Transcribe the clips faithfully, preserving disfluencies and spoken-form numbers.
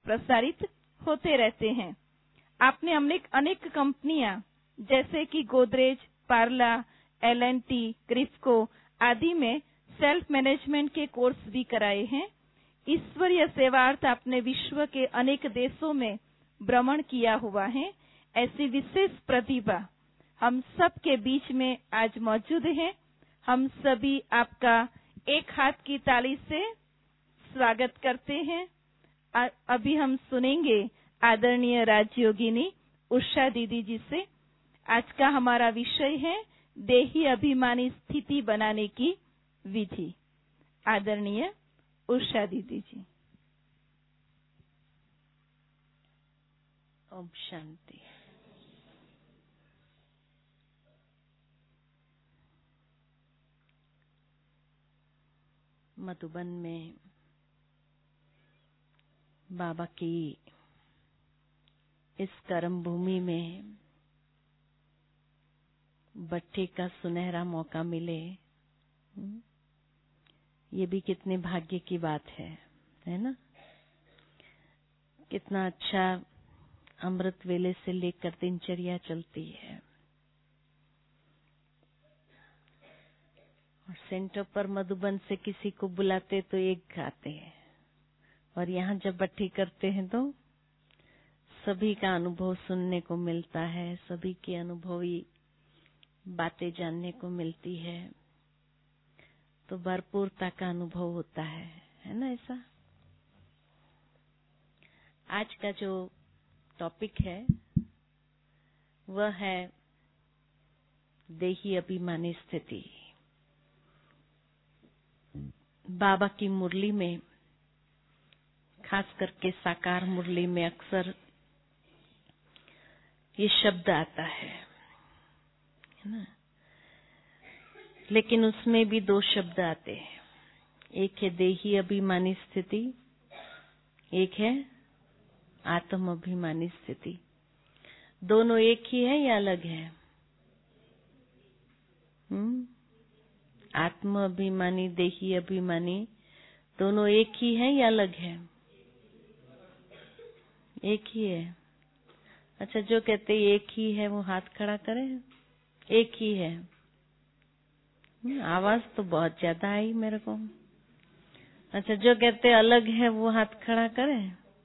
प्रसारित होते रहते हैं। आपने अनेक अनेक कंपनियां जैसे कि Godrej, Parle, L and T, Kribhco आदि में सेल्फ मैनेजमेंट के कोर्स भी कराए हैं। ईश्वरीय सेवार्थ आपने विश्व के अनेक देशों में भ्रमण किया हुआ है। ऐसी विशेष प्रतिभा हम सब के बीच में आज मौजूद है। हम सभी आपका एक हाथ की ताली से स्वागत करते हैं। अभी हम सुनेंगे आदरणीय राजयोगिनी उषा दीदी जी से। आज का हमारा विषय है देही अभिमानी स्थिति बनाने की विधि। आदरणीय उषा दीदी जी। ओम शांति। मधुबन में बाबा की इस कर्म भूमि में बट्टे का सुनहरा मौका मिले, ये भी कितने भाग्य की बात है, है ना। कितना अच्छा अमृत वेले से लेकर दिनचर्या चलती है और सेंटर पर मधुबन से किसी को बुलाते तो एक आते हैं और यहाँ जब बट्टी करते हैं तो सभी का अनुभव सुनने को मिलता है, सभी की अनुभवी बातें जानने को मिलती है, तो भरपूरता का अनुभव होता है, है ना। ऐसा आज का जो टॉपिक है वह है देही अभिमानी स्थिति। बाबा की मुरली में, खास करके साकार मुरली में अक्सर ये शब्द आता है, है ना। लेकिन उसमें भी दो शब्द आते हैं, एक है देही अभिमानी स्थिति, एक है आत्म अभिमानी स्थिति। दोनों एक ही है या अलग है? हम्म आत्म अभिमानी, देही अभिमानी दोनों एक ही है या अलग है? एक ही है। अच्छा, जो कहते एक ही है वो हाथ खड़ा करे। एक ही है। आवाज तो बहुत ज्यादा आई मेरे को। अच्छा, जो कहते अलग है वो हाथ खड़ा करे।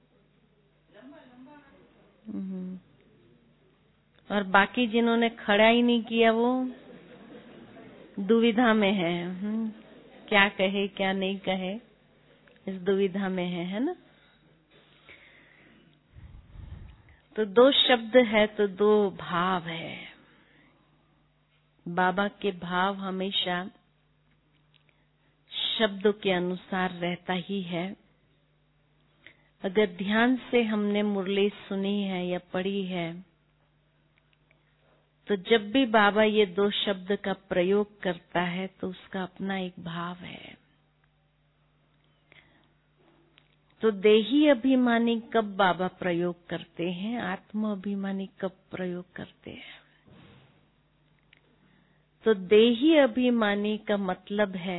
और बाकी जिन्होंने खड़ा ही नहीं किया वो दुविधा में है। क्या कहे क्या नहीं कहे, इस दुविधा में है, है ना। तो दो शब्द है तो दो भाव है। बाबा के भाव हमेशा शब्दों के अनुसार रहता ही है। अगर ध्यान से हमने मुरली सुनी है या पढ़ी है तो जब भी बाबा ये दो शब्द का प्रयोग करता है तो उसका अपना एक भाव है। तो देही अभिमानी कब बाबा प्रयोग करते हैं, आत्म अभिमानी कब प्रयोग करते हैं? तो देही अभिमानी का मतलब है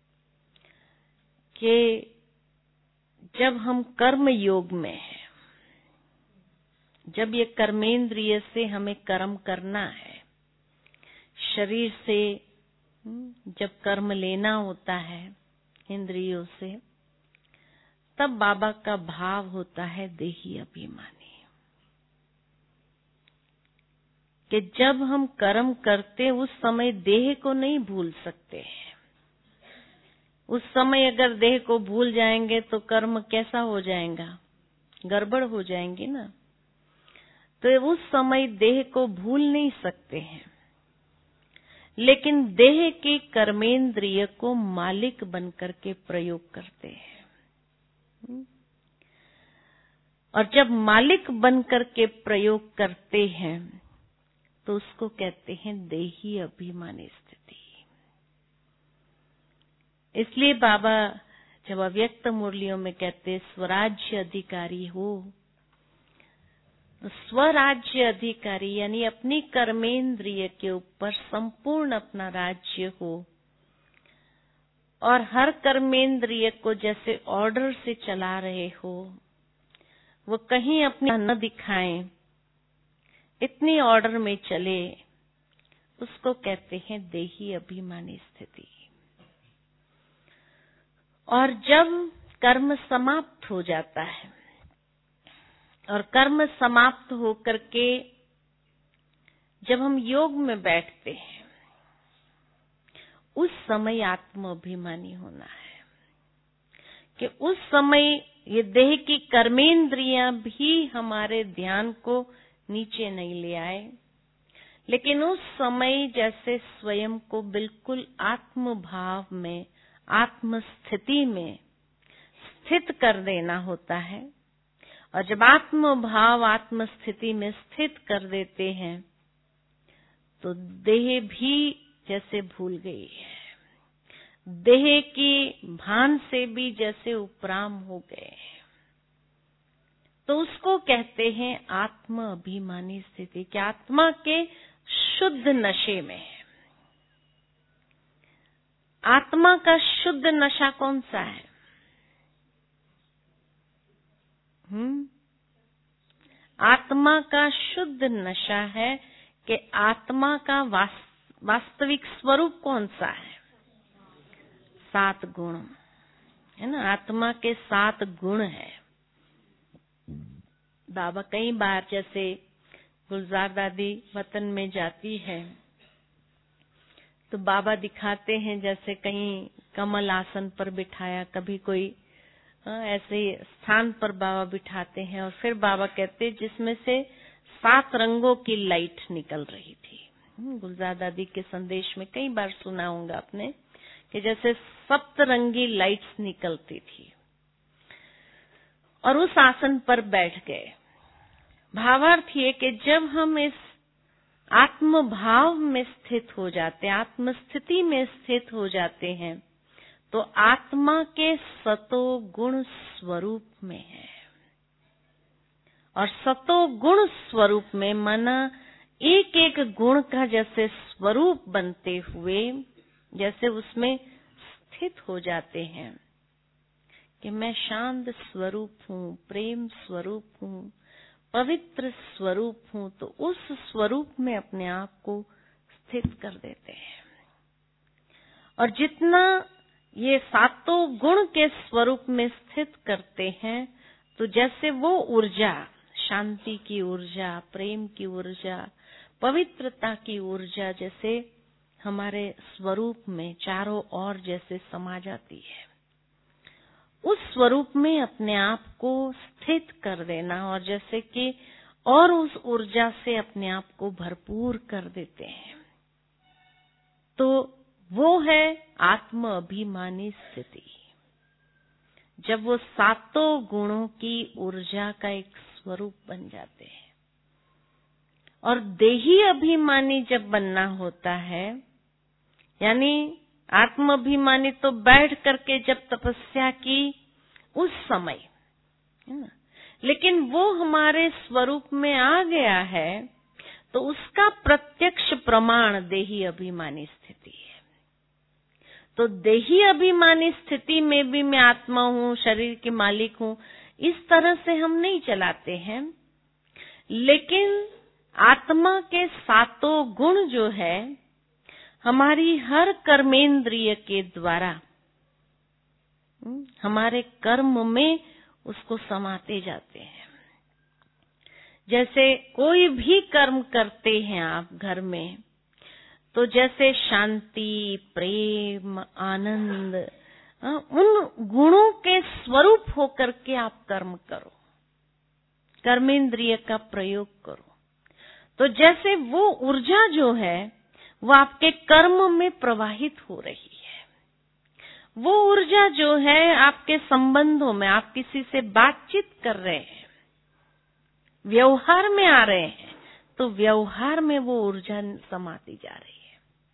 कि जब हम कर्म योग में हैं, जब ये कर्मेंद्रिय से हमें कर्म करना है, शरीर से जब कर्म लेना होता है इंद्रियों से, तब बाबा का भाव होता है देही अभिमानी। कि जब हम कर्म करते उस समय देह को नहीं भूल सकते हैं। उस समय अगर देह को भूल जाएंगे तो कर्म कैसा हो जाएगा, गड़बड़ हो जाएंगे ना। तो उस समय देह को भूल नहीं सकते हैं, लेकिन देह के कर्मेंद्रिय को मालिक बनकर के प्रयोग करते हैं। और जब मालिक बनकर के प्रयोग करते हैं तो उसको कहते हैं देही अभिमानी स्थिति। इसलिए बाबा जब अव्यक्त मुरलियों में कहते स्वराज्य अधिकारी हो, तो स्वराज्य अधिकारी यानी अपनी कर्मेंद्रिय के ऊपर संपूर्ण अपना राज्य हो और हर कर्मेंद्रिय को जैसे ऑर्डर से चला रहे हो, वो कहीं अपनी न दिखाएं, इतनी ऑर्डर में चले, उसको कहते हैं देही अभिमानी स्थिति। और जब कर्म समाप्त हो जाता है और कर्म समाप्त होकर के जब हम योग में बैठते हैं, उस समय आत्म अभिमानी होना है कि उस समय ये देह की कर्मेंद्रियां भी हमारे ध्यान को नीचे नहीं ले आए, लेकिन उस समय जैसे स्वयं को बिल्कुल आत्म भाव में, आत्म स्थिति में स्थित कर देना होता है। और जब आत्म भाव, आत्म स्थिति में स्थित कर देते हैं तो देह भी जैसे भूल गई है, देह की भान से भी जैसे उपराम हो गए, तो उसको कहते हैं आत्म अभिमानी स्थिति, कि आत्मा के शुद्ध नशे में है। आत्मा का शुद्ध नशा कौन सा है? हम्म आत्मा का शुद्ध नशा है कि आत्मा का वास्तविक स्वरूप कौन सा है? सात गुण है ना, आत्मा के सात गुण है। बाबा कई बार जैसे गुलजार दादी वतन में जाती है तो बाबा दिखाते हैं, जैसे कहीं कमल आसन पर बिठाया, कभी कोई ऐसे स्थान पर बाबा बिठाते हैं, और फिर बाबा कहते जिसमें से सात रंगों की लाइट निकल रही थी। गुलजार दादी के संदेश में कई बार सुना होगा आपने कि जैसे सप्तरंगी लाइट्स निकलती थी, और उस आसन पर बैठ गए। भावार्थ ये कि जब हम इस आत्म भाव में स्थित हो जाते हैं, आत्म स्थिति में स्थित हो जाते हैं, तो आत्मा के सतो गुण स्वरूप में है। और सतो गुण स्वरूप में माना एक एक गुण का जैसे स्वरूप बनते हुए जैसे उसमें स्थित हो जाते हैं कि मैं शांत स्वरूप हूँ, प्रेम स्वरूप हूँ, पवित्र स्वरूप हूँ, तो उस स्वरूप में अपने आप को स्थित कर देते हैं। और जितना ये सातों गुण के स्वरूप में स्थित करते हैं, तो जैसे वो ऊर्जा, शांति की ऊर्जा, प्रेम की ऊर्जा, पवित्रता की ऊर्जा जैसे हमारे स्वरूप में चारों ओर जैसे समा जाती है, उस स्वरूप में अपने आप को स्थित कर देना, और जैसे कि और उस ऊर्जा से अपने आप को भरपूर कर देते हैं, तो वो है आत्म अभिमानी स्थिति। जब वो सातों गुणों की ऊर्जा का एक स्वरूप बन जाते हैं। और देही अभिमानी जब बनना होता है, यानी आत्म अभिमानी तो बैठ करके जब तपस्या की उस समय है ना, लेकिन वो हमारे स्वरूप में आ गया है तो उसका प्रत्यक्ष प्रमाण देही अभिमानी स्थिति है। तो देही अभिमानी स्थिति में भी मैं आत्मा हूँ, शरीर की मालिक हूँ, इस तरह से हम नहीं चलाते हैं, लेकिन आत्मा के सातों गुण जो है हमारी हर कर्मेंद्रिय के द्वारा हमारे कर्म में उसको समाते जाते हैं। जैसे कोई भी कर्म करते हैं आप घर में, तो जैसे शांति, प्रेम, आनंद, उन गुणों के स्वरूप होकर के आप कर्म करो, कर्मेंद्रिय का प्रयोग करो, तो जैसे वो ऊर्जा जो है वो आपके कर्म में प्रवाहित हो रही है। वो ऊर्जा जो है आपके संबंधों में, आप किसी से बातचीत कर रहे हैं, व्यवहार में आ रहे हैं, तो व्यवहार में वो ऊर्जा समाती जा रही है।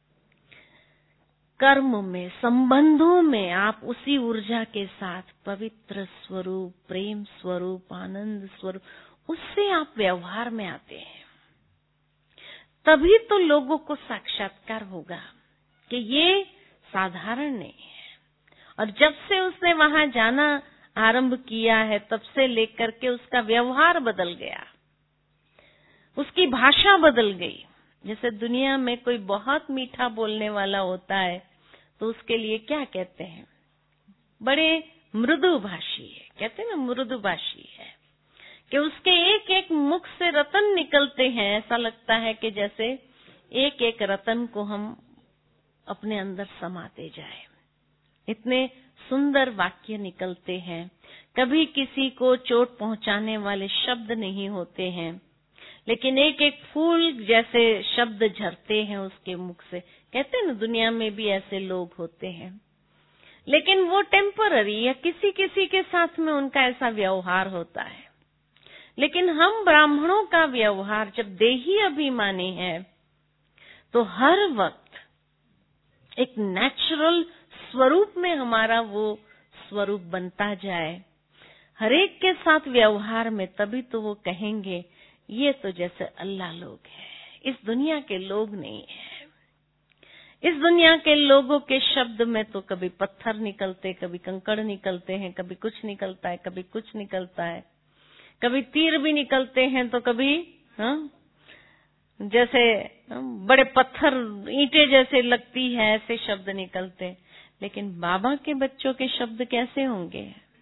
कर्म में, संबंधों में आप उसी ऊर्जा के साथ पवित्र स्वरूप, प्रेम स्वरूप, आनंद स्वरूप, उससे आप व्यवहार में आते हैं। तभी तो लोगों को साक्षात्कार होगा कि ये साधारण नहीं है। और जब से उसने वहां जाना आरंभ किया है तब से लेकर के उसका व्यवहार बदल गया, उसकी भाषा बदल गई। जैसे दुनिया में कोई बहुत मीठा बोलने वाला होता है तो उसके लिए क्या कहते हैं? बड़े मृदुभाषी है, कहते हैं ना, मृदुभाषी है, कि उसके एक एक मुख से रतन निकलते हैं। ऐसा लगता है कि जैसे एक एक रतन को हम अपने अंदर समाते जाए। इतने सुंदर वाक्य निकलते हैं। कभी किसी को चोट पहुंचाने वाले शब्द नहीं होते हैं, लेकिन एक एक फूल जैसे शब्द झरते हैं उसके मुख से। कहते हैं ना, दुनिया में भी ऐसे लोग होते हैं, लेकिन वो टेम्पररी, या किसी किसी के साथ में उनका ऐसा व्यवहार होता है। लेकिन हम ब्राह्मणों का व्यवहार जब देही अभिमानी है तो हर वक्त एक नेचुरल स्वरूप में हमारा वो स्वरूप बनता जाए हरेक के साथ व्यवहार में, तभी तो वो कहेंगे ये तो जैसे अल्लाह लोग हैं, इस दुनिया के लोग नहीं है। इस दुनिया के लोगों के शब्द में तो कभी पत्थर निकलते, कभी कंकड़ निकलते हैं, कभी कुछ निकलता है, कभी कुछ निकलता है, कभी तीर भी निकलते हैं तो कभी हाँ, जैसे बड़े पत्थर ईंटें जैसे लगती है, ऐसे शब्द निकलते। लेकिन बाबा के बच्चों के शब्द कैसे होंगे?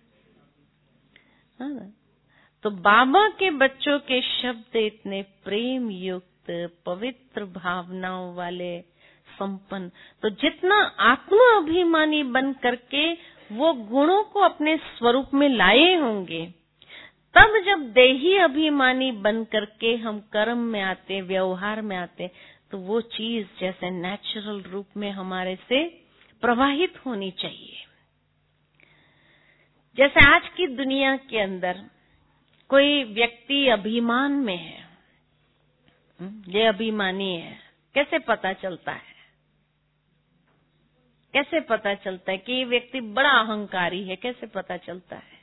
हाँ, तो बाबा के बच्चों के शब्द इतने प्रेम युक्त, पवित्र भावनाओं वाले, संपन्न। तो जितना आत्मा अभिमानी बन करके वो गुणों को अपने स्वरूप में लाए होंगे, तब जब देही अभिमानी बन करके हम कर्म में आते, व्यवहार में आते, तो वो चीज जैसे नेचुरल रूप में हमारे से प्रवाहित होनी चाहिए। जैसे आज की दुनिया के अंदर कोई व्यक्ति अभिमान में है, ये अभिमानी है, कैसे पता चलता है? कैसे पता चलता है कि ये व्यक्ति बड़ा अहंकारी है? कैसे पता चलता है?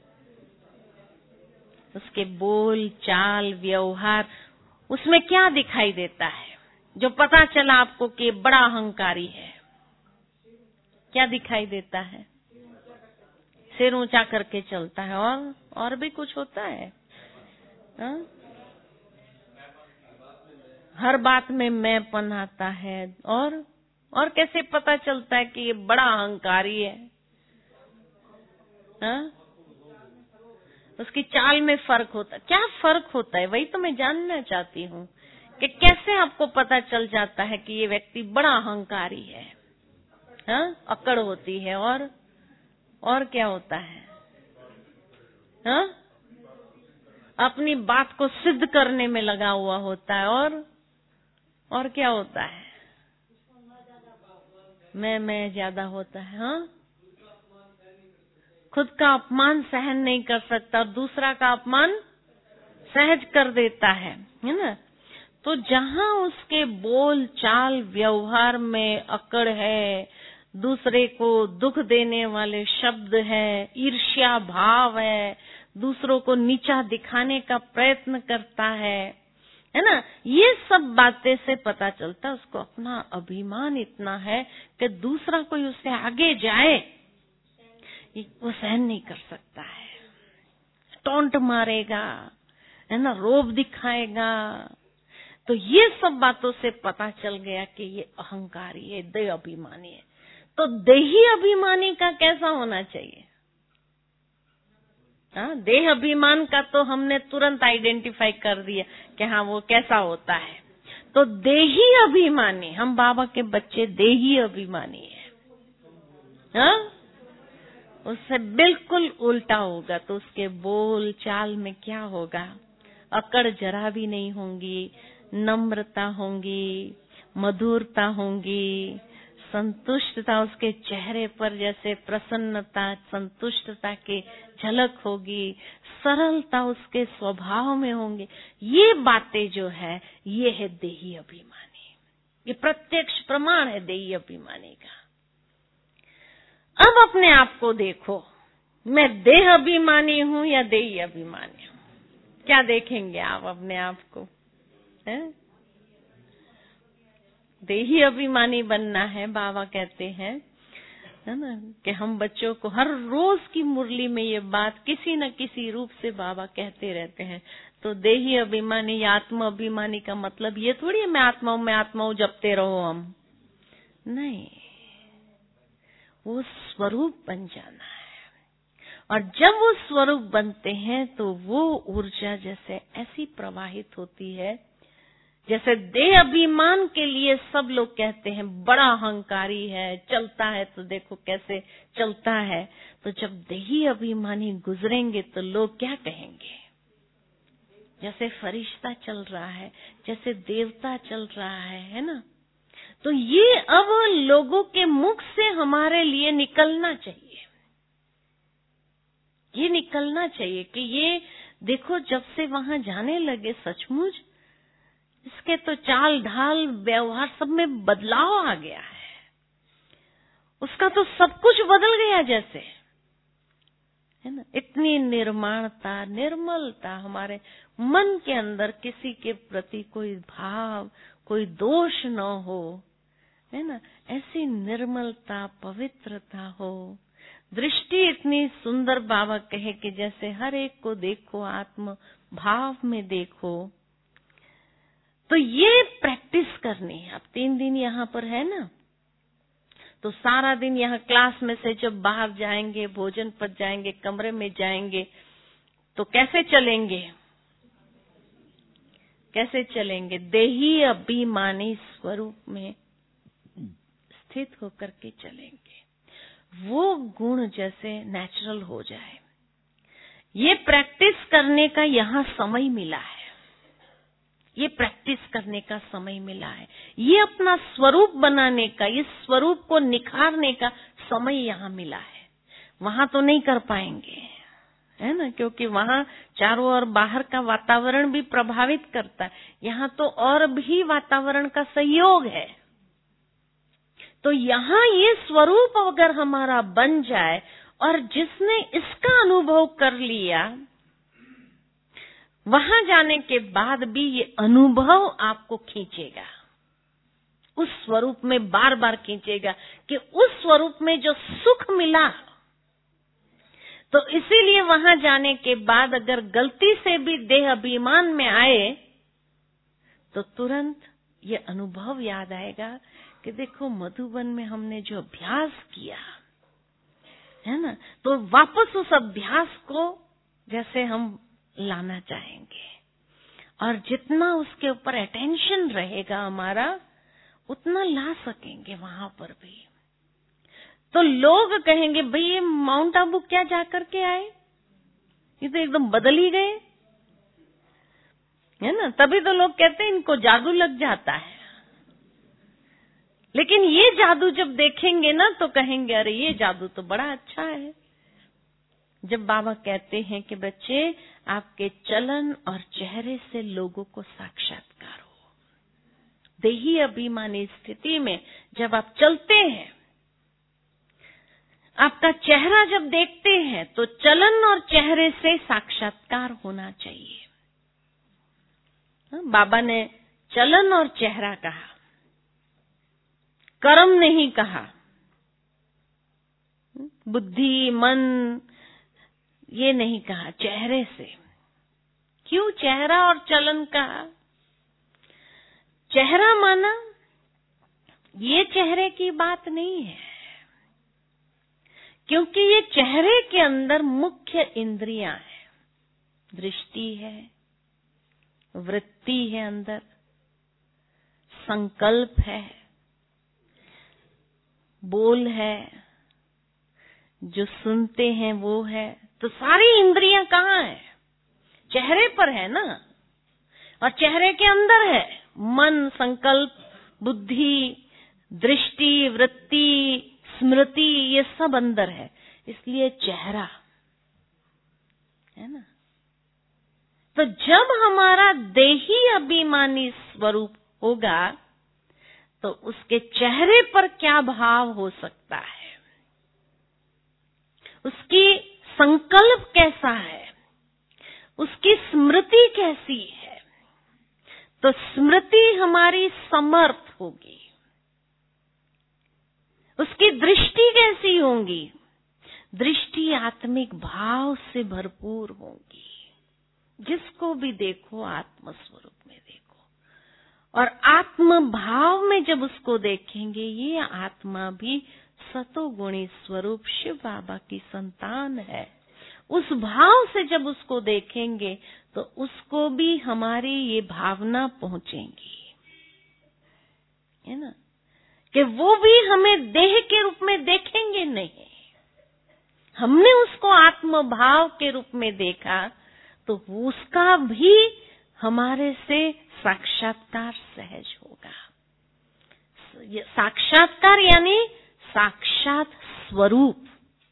उसके बोल चाल व्यवहार, उसमें क्या दिखाई देता है जो पता चला आपको कि बड़ा अहंकारी है? क्या दिखाई देता है? सिर ऊंचा करके चलता है, और और भी कुछ होता है। हा? हर बात में मैंपन आता है। और और कैसे पता चलता है कि ये बड़ा अहंकारी है? हा? उसकी चाल में फर्क होता है। क्या फर्क होता है? वही तो मैं जानना चाहती हूँ कि कैसे आपको पता चल जाता है कि ये व्यक्ति बड़ा अहंकारी है? हाँ, अकड़ होती है। और और क्या होता है? हाँ, अपनी बात को सिद्ध करने में लगा हुआ होता है। और और क्या होता है? मैं मैं ज्यादा होता है। हाँ, खुद का अपमान सहन नहीं कर सकता, दूसरा का अपमान सहज कर देता है, है ना? तो जहाँ उसके बोल चाल व्यवहार में अकड़ है, दूसरे को दुख देने वाले शब्द है, ईर्ष्या भाव है, दूसरों को नीचा दिखाने का प्रयत्न करता है, है ना? ये सब बातें से पता चलता है उसको अपना अभिमान इतना है कि दूसरा कोई उससे आगे जाए वो सहन नहीं कर सकता है। टोंट मारेगा, है ना, रोब दिखाएगा। तो ये सब बातों से पता चल गया कि ये अहंकारी है, देह अभिमानी है। तो देही अभिमानी का कैसा होना चाहिए? हाँ, देह अभिमान का तो हमने तुरंत आइडेंटिफाई कर दिया कि हाँ वो कैसा होता है। तो देही अभिमानी, हम बाबा के बच्चे देही अभिमानी है, हाँ? उससे बिल्कुल उल्टा होगा। तो उसके बोल चाल में क्या होगा? अकड़ जरा भी नहीं होंगी, नम्रता होंगी, मधुरता होंगी, संतुष्टता उसके चेहरे पर जैसे प्रसन्नता, संतुष्टता की झलक होगी, सरलता उसके स्वभाव में होंगे। ये बातें जो है ये है देही अभिमानी। ये प्रत्यक्ष प्रमाण है देही अभिमानी का। अब अपने आप को देखो, मैं देह अभिमानी हूँ या देही अभिमानी हूँ? क्या देखेंगे आप अपने आप को? है? देही अभिमानी बनना है, बाबा कहते हैं है ना, कि हम बच्चों को हर रोज की मुरली में ये बात किसी न किसी रूप से बाबा कहते रहते हैं। तो देही अभिमानी या आत्मा अभिमानी का मतलब ये थोड़ी है मैं आत्मा हूं मैं आत्मा हूं जपते रहो हम, नहीं, वो स्वरूप बन जाना है। और जब वो स्वरूप बनते हैं तो वो ऊर्जा जैसे ऐसी प्रवाहित होती है जैसे देह अभिमान के लिए सब लोग कहते हैं बड़ा अहंकारी है, चलता है तो देखो कैसे चलता है। तो जब देही अभिमानी गुजरेंगे तो लोग क्या कहेंगे, जैसे फरिश्ता चल रहा है, जैसे देवता चल रहा है, है ना। तो ये अब लोगों के मुख से हमारे लिए निकलना चाहिए, ये निकलना चाहिए कि ये देखो जब से वहां जाने लगे सचमुच इसके तो चाल ढाल व्यवहार सब में बदलाव आ गया है, उसका तो सब कुछ बदल गया जैसे, है ना। इतनी निर्माणता निर्मलता हमारे मन के अंदर, किसी के प्रति कोई भाव कोई दोष न हो, है ना, ऐसी निर्मलता पवित्रता हो, दृष्टि इतनी सुंदर बाबा कहे कि जैसे हर एक को देखो आत्म भाव में देखो। तो ये प्रैक्टिस करनी है। अब तीन दिन यहाँ पर है ना, तो सारा दिन यहाँ क्लास में से जब बाहर जाएंगे, भोजन पर जाएंगे, कमरे में जाएंगे, तो कैसे चलेंगे, कैसे चलेंगे? देही अभिमानी स्वरूप में स्थित होकर के चलेंगे, वो गुण जैसे नेचुरल हो जाए। ये प्रैक्टिस करने का यहाँ समय मिला है, ये प्रैक्टिस करने का समय मिला है, ये अपना स्वरूप बनाने का, इस स्वरूप को निखारने का समय यहाँ मिला है। वहां तो नहीं कर पाएंगे, है ना, क्योंकि वहां चारों ओर बाहर का वातावरण भी प्रभावित करता है, यहाँ तो और भी वातावरण का सहयोग है। तो यहाँ ये स्वरूप अगर हमारा बन जाए और जिसने इसका अनुभव कर लिया, वहां जाने के बाद भी ये अनुभव आपको खींचेगा, उस स्वरूप में बार बार खींचेगा कि उस स्वरूप में जो सुख मिला। तो इसीलिए वहां जाने के बाद अगर गलती से भी देह अभिमान में आए तो तुरंत ये अनुभव याद आएगा कि देखो मधुबन में हमने जो अभ्यास किया है ना, तो वापस उस अभ्यास को जैसे हम लाना चाहेंगे, और जितना उसके ऊपर अटेंशन रहेगा हमारा उतना ला सकेंगे वहां पर भी। तो लोग कहेंगे भाई ये माउंट आबू क्या जाकर के आए, ये तो एकदम बदल ही गए, है ना। तभी तो लोग कहते हैं इनको जादू लग जाता है। लेकिन ये जादू जब देखेंगे ना तो कहेंगे अरे ये जादू तो बड़ा अच्छा है। जब बाबा कहते हैं कि बच्चे आपके चलन और चेहरे से लोगों को साक्षात्कार हो, देही अभिमानी स्थिति में जब आप चलते हैं, आपका चेहरा जब देखते हैं तो चलन और चेहरे से साक्षात्कार होना चाहिए। बाबा ने चलन और चेहरा कहा, कर्म नहीं कहा, बुद्धि मन ये नहीं कहा, चेहरे से। क्यों चेहरा और चलन कहा? चेहरा माना ये चेहरे की बात नहीं है, क्योंकि ये चेहरे के अंदर मुख्य इंद्रियां हैं, दृष्टि है, वृत्ति है, अंदर संकल्प है, बोल है, जो सुनते हैं वो है। तो सारी इंद्रियां कहाँ है? चेहरे पर है ना, और चेहरे के अंदर है मन, संकल्प, बुद्धि, दृष्टि, वृत्ति, स्मृति, ये सब अंदर है, इसलिए चेहरा है ना। तो जब हमारा देही अभिमानी स्वरूप होगा तो उसके चेहरे पर क्या भाव हो सकता है, उसकी संकल्प कैसा है, उसकी स्मृति कैसी है। तो स्मृति हमारी समर्थ होगी, उसकी दृष्टि कैसी होंगी? दृष्टि आत्मिक भाव से भरपूर होगी। जिसको भी देखो आत्म स्वरूप में देखो, और आत्म भाव में जब उसको देखेंगे, ये आत्मा भी सतोगुणी स्वरूप शिव बाबा की संतान है। उस भाव से जब उसको देखेंगे तो उसको भी हमारी ये भावना पहुंचेंगी, है ना, कि वो भी हमें देह के रूप में देखेंगे नहीं। हमने उसको आत्म भाव के रूप में देखा तो उसका भी हमारे से साक्षात्कार सहज होगा। साक्षात्कार यानी साक्षात स्वरूप,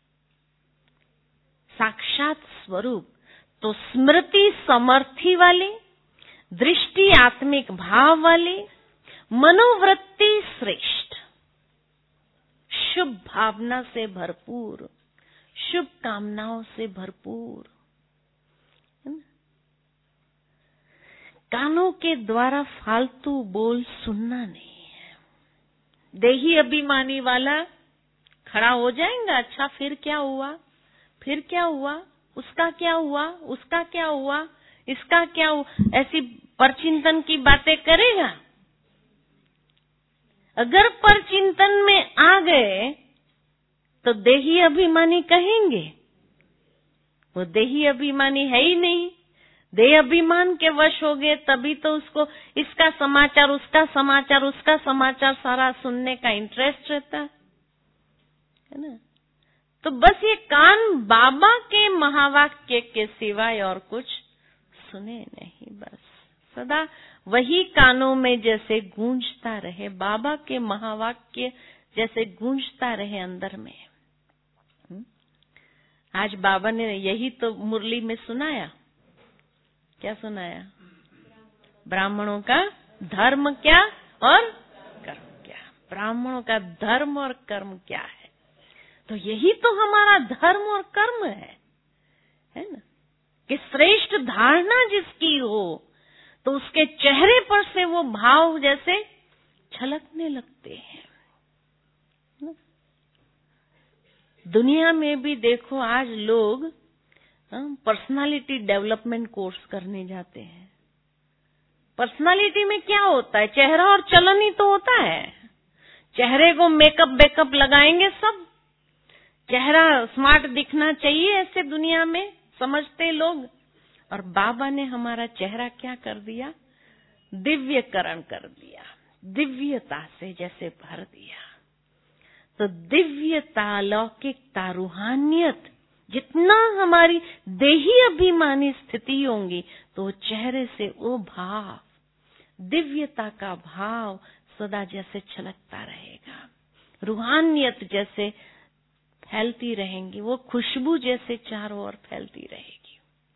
साक्षात स्वरूप। तो स्मृति समर्थी वाले, दृष्टि आत्मिक भाव वाले, मनोवृत्ति श्रेष्ठ, शुभ भावना से भरपूर, शुभ कामनाओं से भरपूर, कानों के द्वारा फालतू बोल सुनना नहीं है। देही अभिमानी वाला खड़ा हो जाएगा, अच्छा फिर क्या हुआ, फिर क्या हुआ, उसका क्या हुआ, उसका क्या हुआ, इसका क्या हुआ, ऐसी परचिंतन की बातें करेगा। अगर परचिंतन में आ गए तो देही अभिमानी कहेंगे, वो देही अभिमानी है ही नहीं। देह अभिमान के वश हो गए तभी तो उसको इसका समाचार, उसका समाचार, उसका समाचार सारा सुनने का इंटरेस्ट रहता है ना। तो बस ये कान बाबा के महावाक्य के सिवाय और कुछ सुने नहीं, बस सदा वही कानों में जैसे गूंजता रहे, बाबा के महावाक्य जैसे गूंजता रहे अंदर में। आज बाबा ने यही तो मुरली में सुनाया। क्या सुनाया? ब्राह्मणों का धर्म क्या और कर्म क्या। ब्राह्मणों का धर्म और कर्म क्या है? तो यही तो हमारा धर्म और कर्म है, है ना, कि श्रेष्ठ धारणा जिसकी हो तो उसके चेहरे पर से वो भाव जैसे छलकने लगते हैं। दुनिया में भी देखो आज लोग पर्सनालिटी डेवलपमेंट कोर्स करने जाते हैं। पर्सनालिटी में क्या होता है? चेहरा और चलन ही तो होता है। चेहरे को मेकअप बेकअप लगाएंगे सब, चेहरा स्मार्ट दिखना चाहिए, ऐसे दुनिया में समझते लोग। और बाबा ने हमारा चेहरा क्या कर दिया? दिव्यकरण कर दिया, दिव्यता से जैसे भर दिया। तो दिव्यता, लौकिकता, रूहानियत जितना हमारी देही अभिमानी स्थिति होंगी तो चेहरे से वो भाव, दिव्यता का भाव सदा जैसे छलकता रहेगा, रूहानियत जैसे फैलती रहेंगी, वो खुशबू जैसे चारों ओर फैलती रहेगी।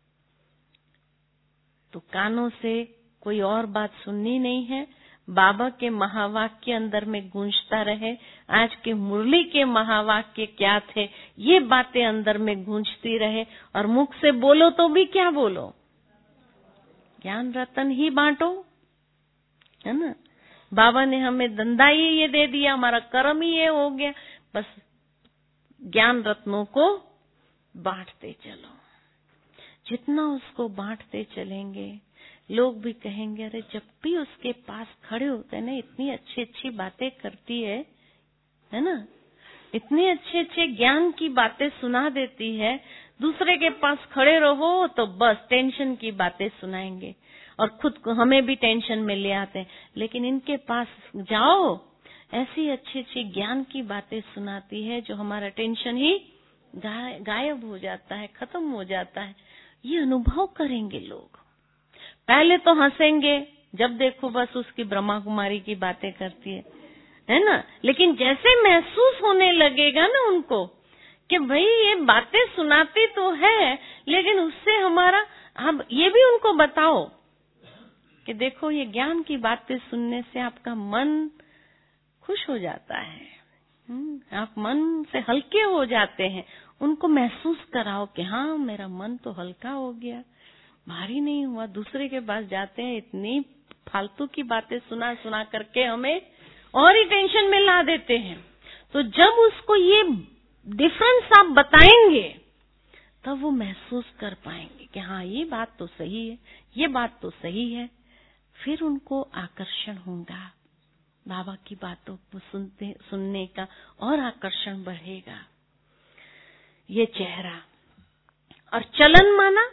तो कानों से कोई और बात सुननी नहीं है, बाबा के महावाक्य अंदर में गूंजता रहे। आज के मुरली के महावाक्य क्या थे, ये बातें अंदर में गूंजती रहे। और मुख से बोलो तो भी क्या बोलो? ज्ञान रतन ही बांटो, है ना। बाबा ने हमें धंधा ही ये दे दिया, हमारा कर्म ही ये हो गया, बस ज्ञान रत्नों को बांटते चलो। जितना उसको बांटते चलेंगे लोग भी कहेंगे, अरे जब भी उसके पास खड़े होते हैं ना, इतनी अच्छी अच्छी बातें करती है, है ना, इतने अच्छे अच्छे ज्ञान की बातें सुना देती है। दूसरे के पास खड़े रहो तो बस टेंशन की बातें सुनाएंगे और खुद को हमें भी टेंशन में ले आते हैं। लेकिन इनके पास जाओ, ऐसी अच्छी अच्छी ज्ञान की बातें सुनाती है जो हमारा टेंशन ही गायब हो जाता है, खत्म हो जाता है। ये अनुभव करेंगे लोग। पहले तो हंसेंगे जब देखो बस उसकी ब्रह्मा कुमारी की बातें करती है, है ना। लेकिन जैसे महसूस होने लगेगा ना उनको कि भाई ये बातें सुनाती तो है, लेकिन उससे हमारा, अब ये भी उनको बताओ कि देखो ये ज्ञान की बातें सुनने से आपका मन खुश हो जाता है, आप मन से हल्के हो जाते हैं। उनको महसूस कराओ कि हाँ मेरा मन तो हल्का हो गया, भारी नहीं हुआ। दूसरे के पास जाते हैं, इतनी फालतू की बातें सुना सुना करके हमें और ही टेंशन में ला देते हैं। तो जब उसको ये डिफरेंस आप बताएंगे तब वो महसूस कर पाएंगे कि हाँ ये बात तो सही है, ये बात तो सही है। फिर उनको आकर्षण होगा, बाबा की बातों को सुनते सुनने का और आकर्षण बढ़ेगा। ये चेहरा और चलन माना,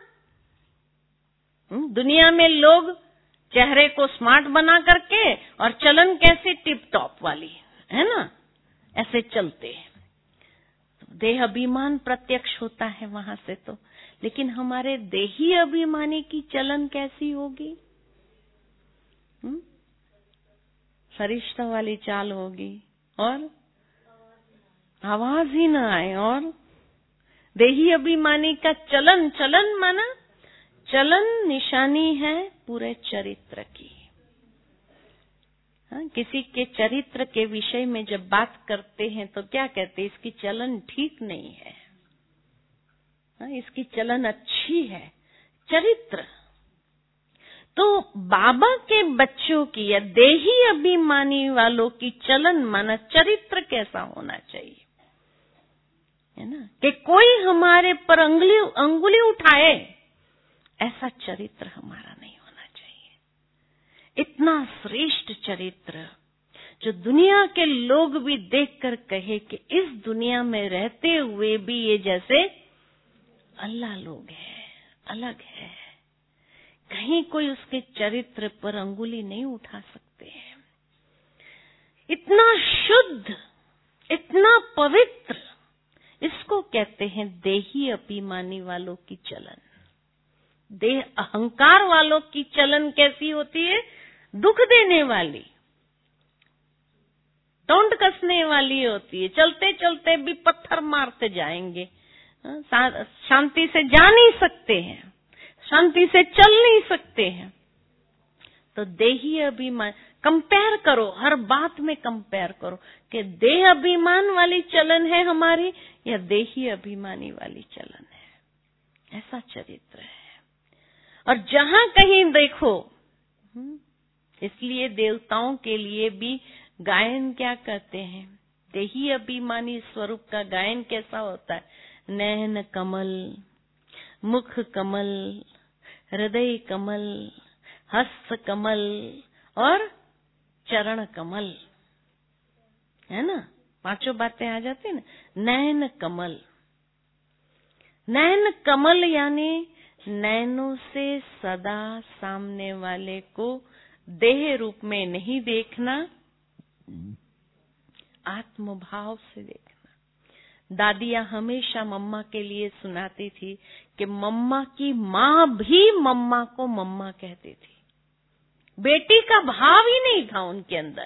दुनिया में लोग चेहरे को स्मार्ट बना करके और चलन कैसे टिप टॉप वाली है ना, ऐसे चलते हैं। तो देह अभिमान प्रत्यक्ष होता है वहां से तो, लेकिन हमारे देही अभिमानी की चलन कैसी होगी? हम्म? फरिश्ता वाली चाल होगी और आवाज ही ना आए। और देही अभिमानी का चलन, चलन माना चलन निशानी है पूरे चरित्र की। हाँ, किसी के चरित्र के विषय में जब बात करते हैं तो क्या कहते हैं? इसकी चलन ठीक नहीं है, हाँ, इसकी चलन अच्छी है, चरित्र। तो बाबा के बच्चों की या देही अभिमानी वालों की चलन माना चरित्र कैसा होना चाहिए, है ना, कि कोई हमारे पर अंगुली अंगुली उठाए, ऐसा चरित्र हमारा नहीं होना चाहिए। इतना श्रेष्ठ चरित्र जो दुनिया के लोग भी देखकर कहे कि इस दुनिया में रहते हुए भी ये जैसे अल्लाह लोग हैं, अलग है। कहीं कोई उसके चरित्र पर अंगुली नहीं उठा सकते हैं। इतना शुद्ध, इतना पवित्र, इसको कहते हैं देही अभिमानी वालों की चलन। देह अहंकार वालों की चलन कैसी होती है? दुख देने वाली, टोंट कसने वाली होती है। चलते चलते भी पत्थर मारते जाएंगे, शांति से जा नहीं सकते हैं, शांति से चल नहीं सकते हैं। तो देही अभिमान, कंपेयर करो, हर बात में कंपेयर करो कि देह अभिमान वाली चलन है हमारी या देही अभिमानी वाली चलन है। ऐसा चरित्र है। और जहां कहीं देखो, इसलिए देवताओं के लिए भी गायन क्या कहते हैं? देही अभिमानी स्वरूप का गायन कैसा होता है? नैन कमल, मुख कमल, हृदय कमल, हस्त कमल और चरण कमल, है ना, पांचों बातें आ जाती है ना। नैन कमल, नैन कमल यानी नैनों से सदा सामने वाले को देह रूप में नहीं देखना, आत्मभाव से देखना। दादियाँ हमेशा मम्मा के लिए सुनाती थी कि मम्मा की माँ भी मम्मा को मम्मा कहती थी। बेटी का भाव ही नहीं था उनके अंदर।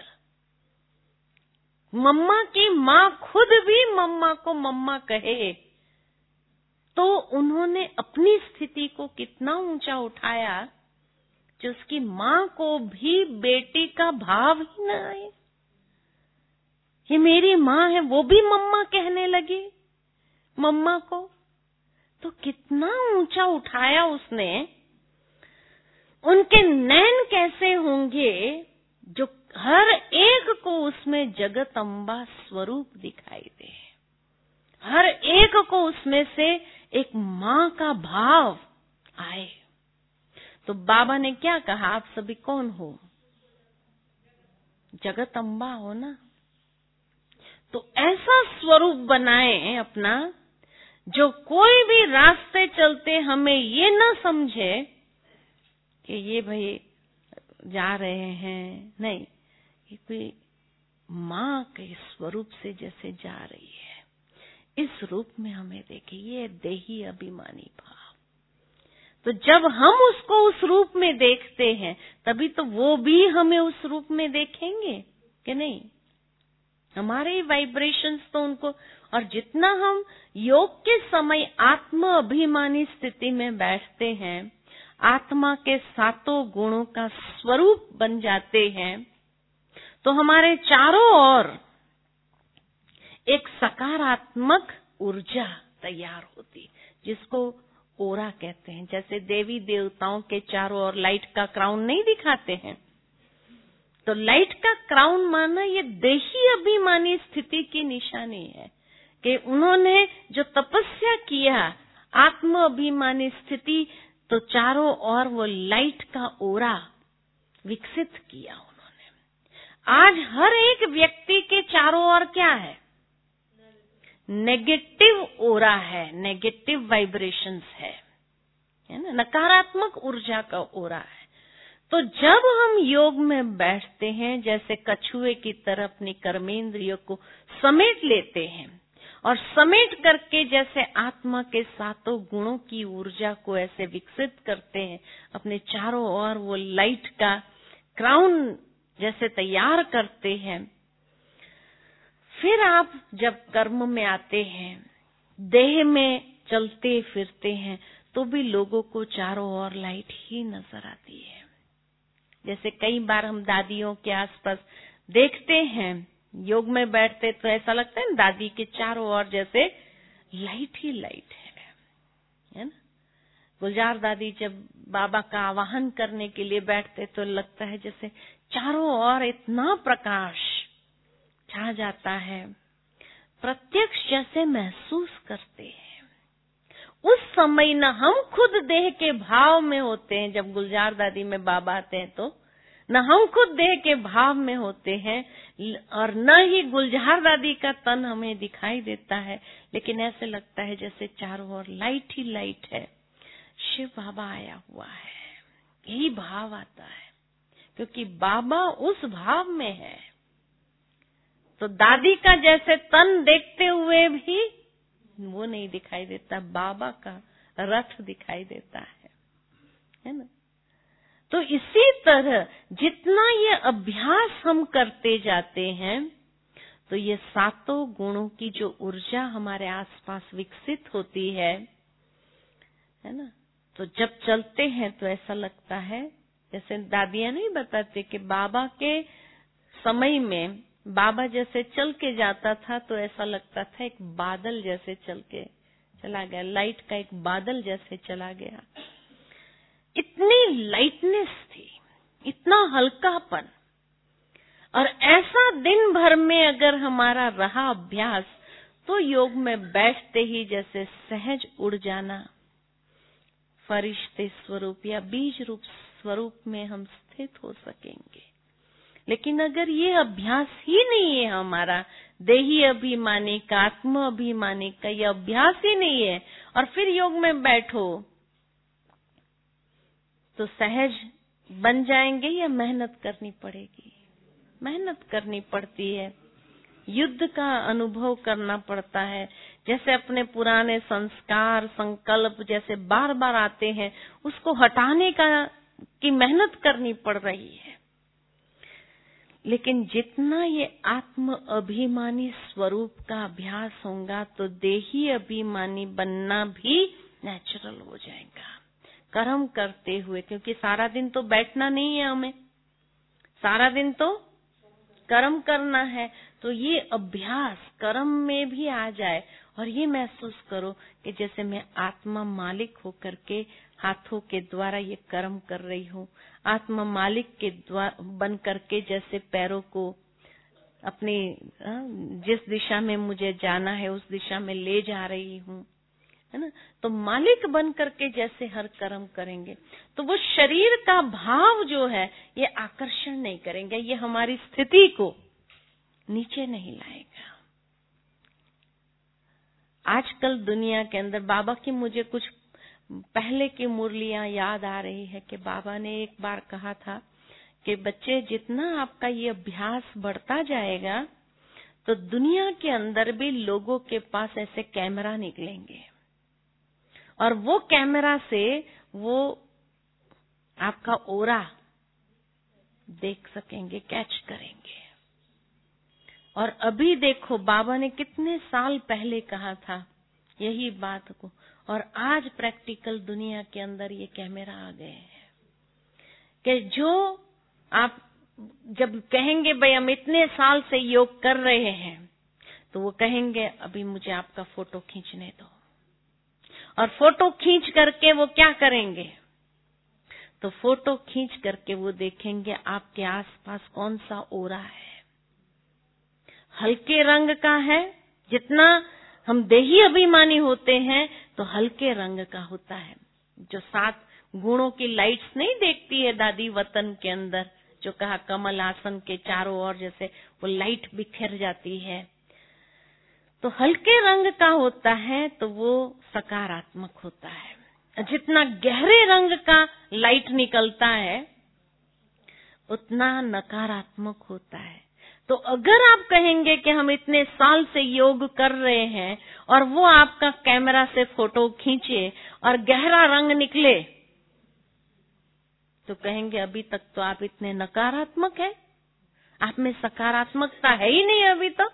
मम्मा की माँ खुद भी मम्मा को मम्मा कहे तो उन्होंने अपनी स्थिति को कितना ऊंचा उठाया जो उसकी माँ को भी बेटी का भाव ही न आए। ये मेरी माँ है, वो भी मम्मा कहने लगी मम्मा को, तो कितना ऊंचा उठाया उसने। उनके नैन कैसे होंगे जो हर एक को उसमें जगत अम्बा स्वरूप दिखाई दे, हर एक को उसमें से एक माँ का भाव आए। तो बाबा ने क्या कहा? आप सभी कौन हो? जगत अम्बा हो ना। तो ऐसा स्वरूप बनाए अपना जो कोई भी रास्ते चलते हमें ये न समझे कि ये भाई जा रहे हैं, नहीं, ये कोई माँ के स्वरूप से जैसे जा रही है, इस रूप में हमें देखे। ये देही अभिमानी भाव। तो जब हम उसको उस रूप में देखते हैं तभी तो वो भी हमें उस रूप में देखेंगे कि नहीं। हमारे वाइब्रेशंस तो उनको, और जितना हम योग के समय आत्म अभिमानी स्थिति में बैठते हैं, आत्मा के सातों गुणों का स्वरूप बन जाते हैं, तो हमारे चारों ओर एक सकारात्मक ऊर्जा तैयार होती, जिसको ओरा कहते हैं। जैसे देवी देवताओं के चारों ओर लाइट का क्राउन नहीं दिखाते हैं, तो लाइट का क्राउन माना ये देही अभिमानी स्थिति की निशानी है कि उन्होंने जो तपस्या किया, आत्म अभिमानी स्थिति, तो चारों ओर वो लाइट का ओरा विकसित किया उन्होंने। आज हर एक व्यक्ति के चारों ओर क्या है? नेगेटिव ओरा है, नेगेटिव वाइब्रेशंस है, है ना, नकारात्मक ऊर्जा का ओरा है। तो जब हम योग में बैठते हैं, जैसे कछुए की तरह अपनी कर्मेंद्रियों को समेट लेते हैं और समेट करके जैसे आत्मा के सातों गुणों की ऊर्जा को ऐसे विकसित करते हैं, अपने चारों ओर वो लाइट का क्राउन जैसे तैयार करते हैं, फिर आप जब कर्म में आते हैं, देह में चलते फिरते हैं, तो भी लोगों को चारों ओर लाइट ही नजर आती है। जैसे कई बार हम दादियों के आसपास देखते हैं, योग में बैठते तो ऐसा लगता है दादी के चारों ओर जैसे लाइट ही लाइट है, है ना। गुलजार दादी जब बाबा का आवाहन करने के लिए बैठते तो लगता है जैसे चारों ओर इतना प्रकाश छा जाता है, प्रत्यक्ष जैसे महसूस करते हैं। उस समय न हम खुद देह के भाव में होते हैं, जब गुलजार दादी में बाबा आते हैं तो न हम खुद देह के भाव में होते हैं और न ही गुलजार दादी का तन हमें दिखाई देता है, लेकिन ऐसे लगता है जैसे चारों ओर लाइट ही लाइट है, शिव बाबा आया हुआ है, यही भाव आता है, क्योंकि बाबा उस भाव में है। तो दादी का जैसे तन देखते हुए भी वो नहीं दिखाई देता, बाबा का रथ दिखाई देता है, है ना। तो इसी तरह जितना ये अभ्यास हम करते जाते हैं, तो ये सातों गुणों की जो ऊर्जा हमारे आसपास विकसित होती है, है ना। तो जब चलते हैं तो ऐसा लगता है जैसे दादियां नहीं बताते कि बाबा के समय में बाबा जैसे चल के जाता था तो ऐसा लगता था एक बादल जैसे चल के चला गया, लाइट का एक बादल जैसे चला गया। इतनी लाइटनेस थी, इतना हल्कापन। और ऐसा दिन भर में अगर हमारा रहा अभ्यास, तो योग में बैठते ही जैसे सहज उड़ जाना, फरिश्ते स्वरूप या बीज रूप स्वरूप में हम स्थित हो सकेंगे। लेकिन अगर ये अभ्यास ही नहीं है हमारा, देही अभिमानी का, आत्म अभिमानी का ये अभ्यास ही नहीं है, और फिर योग में बैठो तो सहज बन जाएंगे या मेहनत करनी पड़ेगी? मेहनत करनी पड़ती है, युद्ध का अनुभव करना पड़ता है। जैसे अपने पुराने संस्कार, संकल्प जैसे बार बार आते हैं, उसको हटाने का की मेहनत करनी पड़ रही है। लेकिन जितना ये आत्म अभिमानी स्वरूप का अभ्यास होगा, तो देही अभिमानी बनना भी नेचुरल हो जाएगा कर्म करते हुए। क्योंकि सारा दिन तो बैठना नहीं है हमें, सारा दिन तो कर्म करना है। तो ये अभ्यास कर्म में भी आ जाए और ये महसूस करो कि जैसे मैं आत्मा मालिक होकर के हाथों के द्वारा ये कर्म कर रही हूँ, आत्मा मालिक के द्वारा बन करके जैसे पैरों को अपनी जिस दिशा में मुझे जाना है उस दिशा में ले जा रही हूँ, है ना। तो मालिक बन करके जैसे हर कर्म करेंगे, तो वो शरीर का भाव जो है ये आकर्षण नहीं करेंगे, ये हमारी स्थिति को नीचे नहीं लाएगा। आजकल दुनिया के अंदर बाबा की मुझे कुछ पहले की मुरलियां याद आ रही है कि बाबा ने एक बार कहा था कि बच्चे, जितना आपका ये अभ्यास बढ़ता जाएगा तो दुनिया के अंदर भी लोगों के पास ऐसे कैमरा निकलेंगे और वो कैमरा से वो आपका ओरा देख सकेंगे, कैच करेंगे। और अभी देखो बाबा ने कितने साल पहले कहा था यही बात को, और आज प्रैक्टिकल दुनिया के अंदर ये कैमरा आ गए हैं कि जो आप जब कहेंगे भाई हम इतने साल से योग कर रहे हैं, तो वो कहेंगे अभी मुझे आपका फोटो खींचने दो, और फोटो खींच करके वो क्या करेंगे, तो फोटो खींच करके वो देखेंगे आपके आसपास कौन सा ओरा है। हल्के रंग का है, जितना हम देही अभिमानी होते हैं तो हल्के रंग का होता है। जो सात गुणों की लाइट्स नहीं देखती है दादी वतन के अंदर, जो कहा कमल आसन के चारों ओर जैसे वो लाइट बिखर जाती है, तो हल्के रंग का होता है तो वो सकारात्मक होता है। जितना गहरे रंग का लाइट निकलता है उतना नकारात्मक होता है। तो अगर आप कहेंगे कि हम इतने साल से योग कर रहे हैं और वो आपका कैमरा से फोटो खींचे और गहरा रंग निकले, तो कहेंगे अभी तक तो आप इतने नकारात्मक हैं, आप में सकारात्मकता है ही नहीं अभी तक।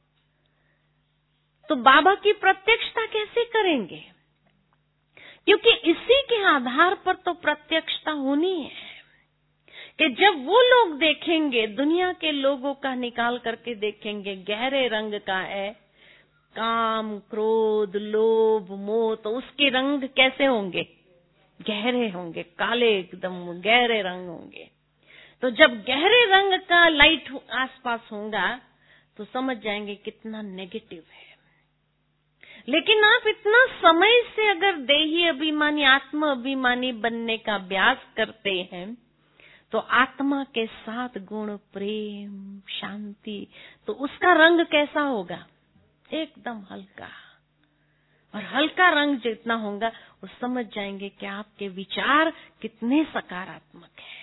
तो बाबा की प्रत्यक्षता कैसे करेंगे? क्योंकि इसी के आधार पर तो प्रत्यक्षता होनी है कि जब वो लोग देखेंगे, दुनिया के लोगों का निकाल करके देखेंगे, गहरे रंग का है, काम, क्रोध, लोभ, मोह, तो उसके रंग कैसे होंगे? गहरे होंगे, काले, एकदम गहरे रंग होंगे। तो जब गहरे रंग का लाइट आसपास होगा तो समझ जाएंगे कितना नेगेटिव है। लेकिन आप इतना समय से अगर देही अभिमानी, आत्म अभिमानी बनने का अभ्यास करते हैं तो आत्मा के साथ गुण, प्रेम, शांति, तो उसका रंग कैसा होगा? एकदम हल्का। और हल्का रंग जितना होगा वो समझ जाएंगे कि आपके विचार कितने सकारात्मक हैं।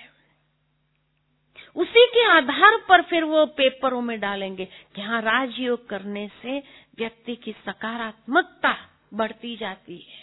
उसी के आधार पर फिर वो पेपरों में डालेंगे कि हाँ, राजयोग करने से व्यक्ति की सकारात्मकता बढ़ती जाती है।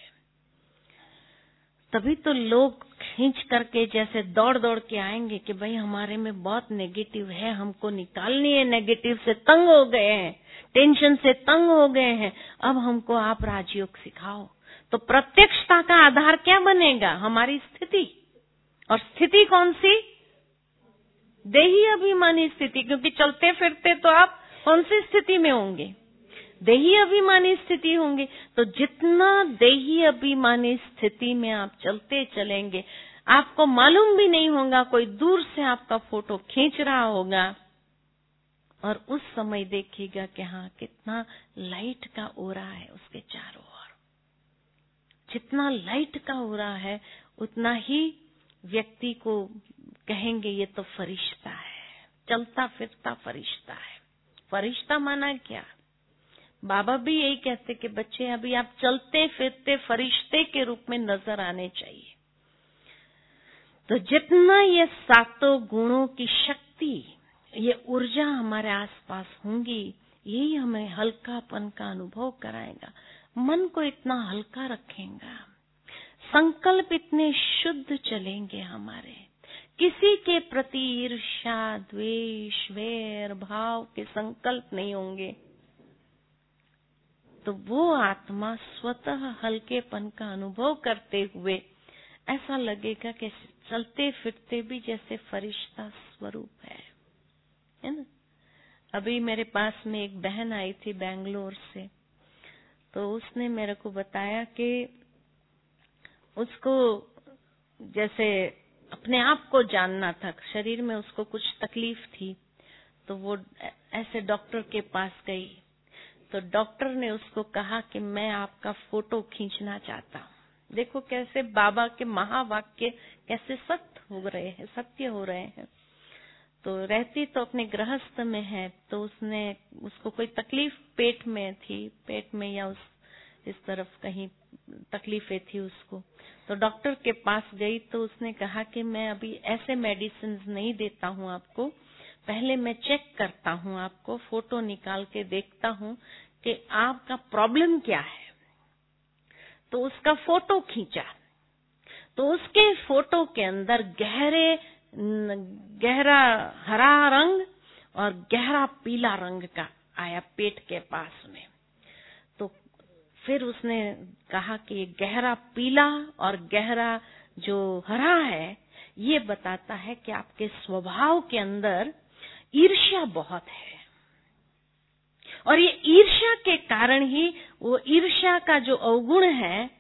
तभी तो लोग खींच करके जैसे दौड़ दौड़ के आएंगे कि भाई हमारे में बहुत नेगेटिव है, हमको निकालनी है, नेगेटिव से तंग हो गए हैं, टेंशन से तंग हो गए हैं, अब हमको आप राजयोग सिखाओ। तो प्रत्यक्षता का आधार क्या बनेगा? हमारी स्थिति। और स्थिति कौन सी? देही अभिमानी स्थिति। क्योंकि चलते फिरते तो आप कौन सी स्थिति में होंगे? देही अभिमानी स्थिति होंगे। तो जितना देही अभिमानी स्थिति में आप चलते चलेंगे, आपको मालूम भी नहीं होगा, कोई दूर से आपका फोटो खींच रहा होगा और उस समय देखिएगा कि हाँ, कितना लाइट का ओरा है उसके चारों ओर। जितना लाइट का ओरा है उतना ही व्यक्ति को कहेंगे ये तो फरिश्ता है, चलता फिरता फरिश्ता है। फरिश्ता माना क्या? बाबा भी यही कहते कि बच्चे अभी आप चलते फिरते फरिश्ते के रूप में नजर आने चाहिए। तो जितना ये सातों गुणों की शक्ति, ये ऊर्जा हमारे आसपास होंगी, यही हमें हल्कापन का अनुभव कराएगा, मन को इतना हल्का रखेगा, संकल्प इतने शुद्ध चलेंगे हमारे, किसी के प्रति ईर्ष्या, द्वेष, वैर भाव के संकल्प नहीं होंगे। तो वो आत्मा स्वतः हल्केपन का अनुभव करते हुए ऐसा लगेगा कि चलते फिरते भी जैसे फरिश्ता स्वरूप है, है ना। अभी मेरे पास में एक बहन आई थी बेंगलोर से, तो उसने मेरे को बताया कि उसको जैसे अपने आप को जानना था, शरीर में उसको कुछ तकलीफ थी, तो वो ऐसे डॉक्टर के पास गई। तो डॉक्टर ने उसको कहा कि मैं आपका फोटो खींचना चाहता हूँ। देखो कैसे बाबा के महावाक्य कैसे सत्य हो रहे हैं, सत्य हो रहे हैं। तो रहती तो अपने गृहस्थ में है, तो उसने उसको कोई तकलीफ पेट में थी, पेट में या उस इस तरफ कहीं तकलीफें थी उसको। तो डॉक्टर के पास गई तो उसने कहा कि मैं अभी ऐसे मेडिसिन नहीं देता हूँ आपको, पहले मैं चेक करता हूँ, आपको फोटो निकाल के देखता हूँ कि आपका प्रॉब्लम क्या है। तो उसका फोटो खींचा, तो उसके फोटो के अंदर गहरे गहरा हरा रंग और गहरा पीला रंग का आया पेट के पास में। तो फिर उसने कहा कि गहरा पीला और गहरा जो हरा है, ये बताता है कि आपके स्वभाव के अंदर ईर्ष्या बहुत है, और ये ईर्ष्या के कारण ही वो ईर्ष्या का जो अवगुण है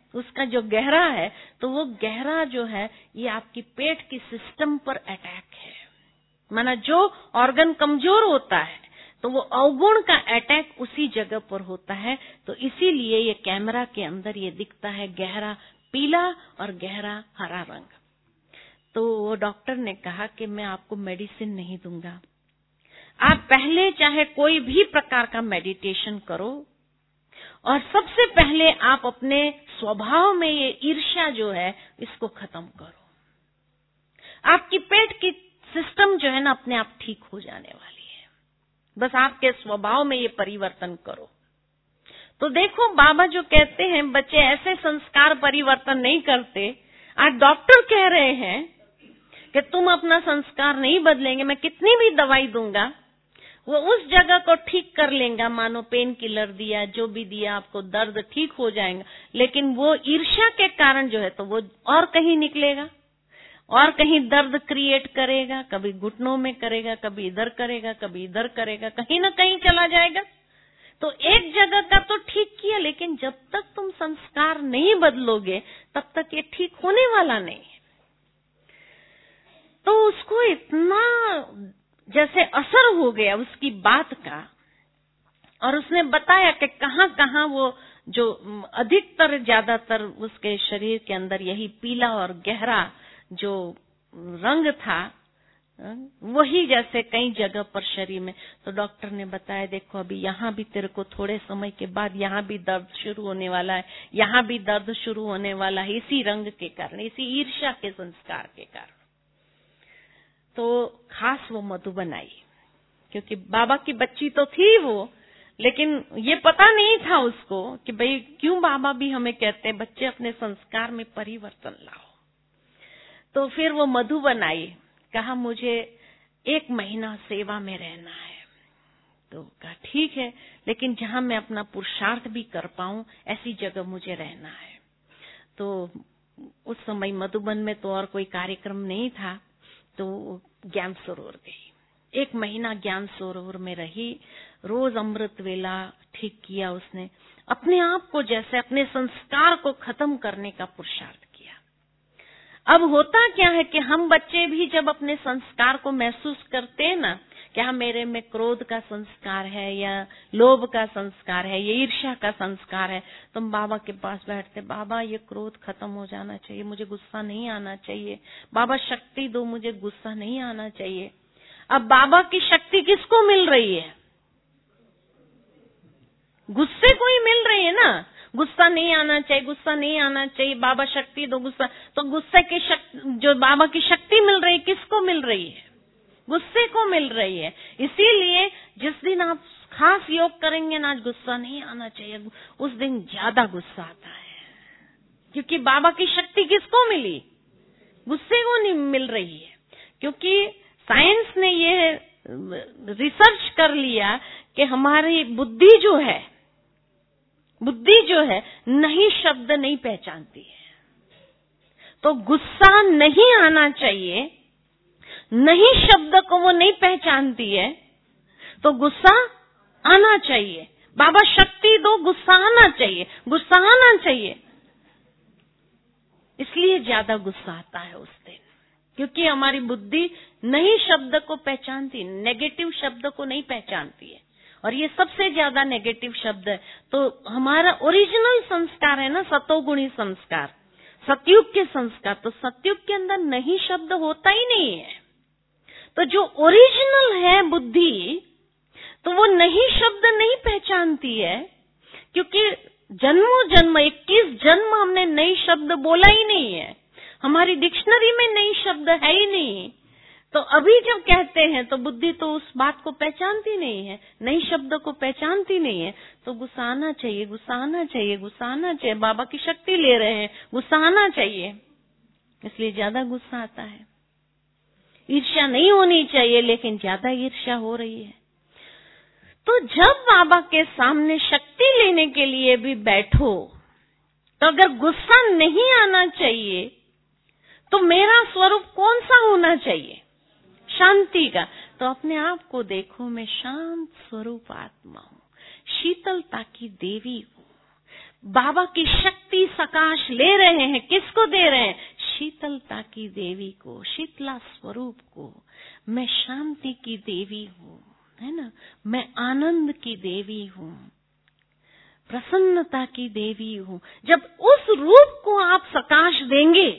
उसका जो गहरा है, तो वो गहरा जो है ये आपकी पेट की सिस्टम पर अटैक है। माना जो ऑर्गन कमजोर होता है तो वो अवगुण का अटैक उसी जगह पर होता है। तो इसीलिए ये कैमरा के अंदर ये दिखता है गहरा पीला और गहरा हरा रंग। तो वो डॉक्टर ने कहा कि मैं आपको मेडिसिन नहीं दूंगा, आप पहले चाहे कोई भी प्रकार का मेडिटेशन करो और सबसे पहले आप अपने स्वभाव में ये ईर्ष्या जो है इसको खत्म करो। आपकी पेट की सिस्टम जो है ना अपने आप ठीक हो जाने वाली है, बस आपके स्वभाव में ये परिवर्तन करो। तो देखो बाबा जो कहते हैं बच्चे ऐसे संस्कार परिवर्तन नहीं करते, आज डॉक्टर कह रहे हैं कि तुम अपना संस्कार नहीं बदलेंगे, मैं कितनी भी दवाई दूंगा वो उस जगह को ठीक कर लेगा, मानो पेन किलर दिया, जो भी दिया आपको दर्द ठीक हो जाएगा, लेकिन वो ईर्ष्या के कारण जो है तो वो और कहीं निकलेगा और कहीं दर्द क्रिएट करेगा, कभी घुटनों में करेगा, कभी इधर करेगा, कभी इधर करेगा, कहीं ना कहीं चला जाएगा। तो एक जगह का तो ठीक किया, लेकिन जब तक तुम संस्कार नहीं बदलोगे तब तक ये ठीक होने वाला नहीं है। तो उसको इतना जैसे असर हो गया उसकी बात का, और उसने बताया कि कहाँ कहाँ वो जो अधिकतर ज्यादातर उसके शरीर के अंदर यही पीला और गहरा जो रंग था वही जैसे कई जगह पर शरीर में। तो डॉक्टर ने बताया देखो अभी यहाँ भी तेरे को थोड़े समय के बाद यहाँ भी दर्द शुरू होने वाला है, यहाँ भी दर्द शुरू होने वाला है, इसी रंग के कारण, इसी ईर्ष्या के संस्कार के कारण। तो खास वो मधुबन आई, क्योंकि बाबा की बच्ची तो थी वो, लेकिन ये पता नहीं था उसको कि भाई क्यों बाबा भी हमें कहते हैं बच्चे अपने संस्कार में परिवर्तन लाओ। तो फिर वो मधुबन आई, कहा मुझे एक महीना सेवा में रहना है। तो कहा ठीक है, लेकिन जहां मैं अपना पुरुषार्थ भी कर पाऊं ऐसी जगह मुझे रहना है। तो उस समय मधुबन में तो और कोई कार्यक्रम नहीं था, तो ज्ञान सरोवर गई। एक महीना ज्ञान सरोवर में रही, रोज अमृत वेला ठीक किया उसने, अपने आप को जैसे अपने संस्कार को खत्म करने का पुरुषार्थ किया। अब होता क्या है कि हम बच्चे भी जब अपने संस्कार को महसूस करते हैं ना कि हाँ मेरे में क्रोध का संस्कार है या लोभ का संस्कार है, ये ईर्ष्या का संस्कार है, तो हम बाबा के पास बैठते, बाबा ये क्रोध खत्म हो जाना चाहिए, मुझे गुस्सा नहीं आना चाहिए, बाबा शक्ति दो, मुझे गुस्सा नहीं आना चाहिए। अब बाबा की शक्ति किसको मिल रही है? गुस्से को ही मिल रही है ना। गुस्सा नहीं आना चाहिए, गुस्सा नहीं आना चाहिए, बाबा शक्ति दो, गुस्सा। तो गुस्से की शक्ति जो बाबा की शक्ति मिल रही है किसको मिल रही है? गुस्से को मिल रही है। इसीलिए जिस दिन आप खास योग करेंगे ना, आज गुस्सा नहीं आना चाहिए, उस दिन ज्यादा गुस्सा आता है, क्योंकि बाबा की शक्ति किसको मिली? गुस्से को नहीं मिल रही है। क्योंकि साइंस ने ये रिसर्च कर लिया कि हमारी बुद्धि जो है बुद्धि जो है नहीं शब्द नहीं पहचानती है। तो गुस्सा नहीं आना चाहिए, नहीं शब्द को वो नहीं पहचानती है, तो गुस्सा आना चाहिए। बाबा शक्ति दो, गुस्सा आना चाहिए, गुस्सा आना चाहिए। इसलिए ज्यादा गुस्सा आता है उस दिन, क्योंकि हमारी बुद्धि नहीं शब्द को पहचानती, नेगेटिव शब्द को नहीं पहचानती है, और ये सबसे ज्यादा नेगेटिव शब्द है। तो हमारा ओरिजिनल संस्कार है ना सतोगुणी संस्कार, सतयुग के संस्कार, तो सतयुग के अंदर नहीं शब्द होता ही नहीं है। तो जो ओरिजिनल है बुद्धि, तो वो नहीं शब्द नहीं पहचानती है, क्योंकि जन्मों जन्म इक्कीस जन्म हमने नई शब्द बोला ही नहीं है, हमारी डिक्शनरी में नई शब्द है ही नहीं। तो अभी जब कहते हैं तो बुद्धि तो उस बात को पहचानती नहीं है, नई शब्द को पहचानती नहीं है। तो गुस्सा आना चाहिए, गुस्सा आना चाहिए, गुस्सा आना चाहिए, बाबा की शक्ति ले रहे हैं, गुस्सा आना चाहिए, इसलिए ज्यादा गुस्सा आता है। ईर्ष्या नहीं होनी चाहिए, लेकिन ज्यादा ईर्ष्या हो रही है। तो जब बाबा के सामने शक्ति लेने के लिए भी बैठो, तो अगर गुस्सा नहीं आना चाहिए तो मेरा स्वरूप कौन सा होना चाहिए? शांति का। तो अपने आप को देखो, मैं शांत स्वरूप आत्मा हूँ, शीतलता की देवी हूँ, बाबा की शक्ति सकाश ले रहे हैं। किसको दे रहे हैं? शीतलता की देवी को, शीतला स्वरूप को। मैं शांति की देवी हूँ, है ना, मैं आनंद की देवी हूँ, प्रसन्नता की देवी हूँ। जब उस रूप को आप सकाश देंगे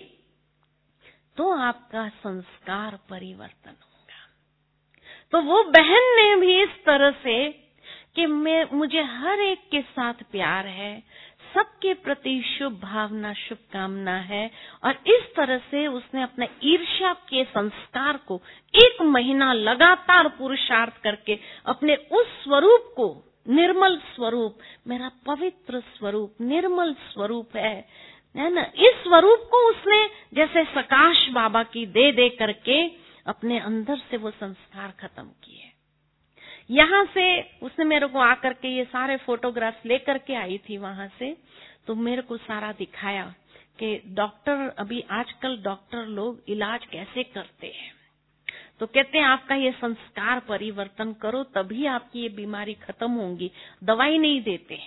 तो आपका संस्कार परिवर्तन होगा। तो वो बहन ने भी इस तरह से कि मैं मुझे हर एक के साथ प्यार है, सबके प्रति शुभ भावना, शुभकामना है, और इस तरह से उसने अपने ईर्ष्या के संस्कार को एक महीना लगातार पुरुषार्थ करके अपने उस स्वरूप को, निर्मल स्वरूप, मेरा पवित्र स्वरूप, निर्मल स्वरूप है, है ना, इस स्वरूप को उसने जैसे सकाश बाबा की दे दे करके अपने अंदर से वो संस्कार खत्म किए। यहाँ से उसने मेरे को आकर के ये सारे फोटोग्राफ्स लेकर के आई थी वहां से, तो मेरे को सारा दिखाया कि डॉक्टर, अभी आजकल डॉक्टर लोग इलाज कैसे करते हैं। तो कहते हैं आपका ये संस्कार परिवर्तन करो तभी आपकी ये बीमारी खत्म होगी, दवाई नहीं देते।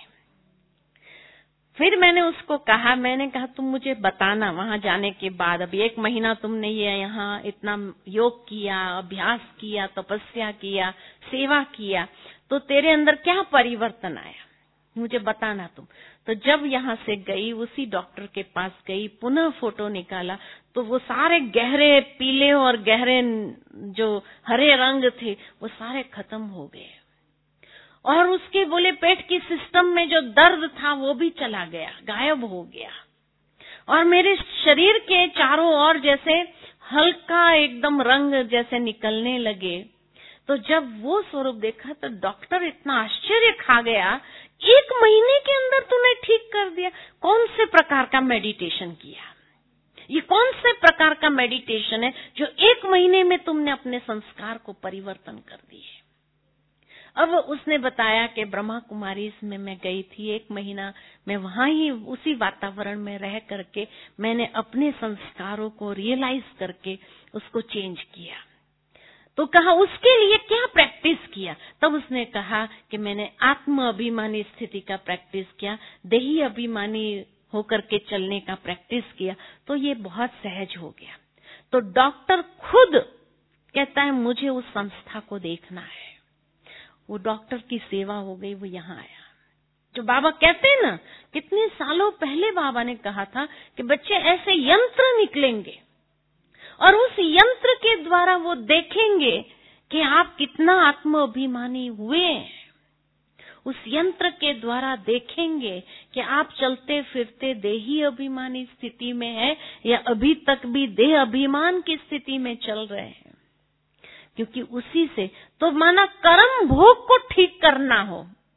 फिर मैंने उसको कहा, मैंने कहा तुम मुझे बताना वहां जाने के बाद, अभी एक महीना तुमने ये यहाँ इतना योग किया, अभ्यास किया, तपस्या किया, सेवा किया, तो तेरे अंदर क्या परिवर्तन आया, मुझे बताना तुम। तो जब यहाँ से गई, उसी डॉक्टर के पास गई, पुनः फोटो निकाला, तो वो सारे गहरे पीले और गहरे जो हरे रंग थे वो सारे खत्म हो गए, और उसके बोले पेट की सिस्टम में जो दर्द था वो भी चला गया, गायब हो गया, और मेरे शरीर के चारों ओर जैसे हल्का एकदम रंग जैसे निकलने लगे। तो जब वो स्वरूप देखा तो डॉक्टर इतना आश्चर्य खा गया, एक महीने के अंदर तूने ठीक कर दिया, कौन से प्रकार का मेडिटेशन किया, ये कौन से प्रकार का मेडिटेशन है जो एक महीने में तुमने अपने संस्कार को परिवर्तन कर दिए। अब उसने बताया कि ब्रह्मा कुमारी में मैं गई थी, एक महीना मैं वहां ही उसी वातावरण में रह करके मैंने अपने संस्कारों को रियलाइज करके उसको चेंज किया। तो कहा उसके लिए क्या प्रैक्टिस किया, तब उसने कहा कि मैंने आत्म अभिमानी स्थिति का प्रैक्टिस किया, देही अभिमानी होकर के चलने का प्रैक्टिस किया, तो ये बहुत सहज हो गया। तो डॉक्टर खुद कहता है मुझे उस संस्था को देखना है। वो डॉक्टर की सेवा हो गई, वो यहाँ आया। जो बाबा कहते हैं ना, कितने सालों पहले बाबा ने कहा था कि बच्चे ऐसे यंत्र निकलेंगे और उस यंत्र के द्वारा वो देखेंगे कि आप कितना आत्म अभिमानी हुए हैं। उस यंत्र के द्वारा देखेंगे कि आप चलते फिरते देही अभिमानी स्थिति में है या अभी तक भी देह अभिमान की स्थिति में चल रहे हैं। क्योंकि उसी से तो माना कर्म भोग को ठीक करना हो,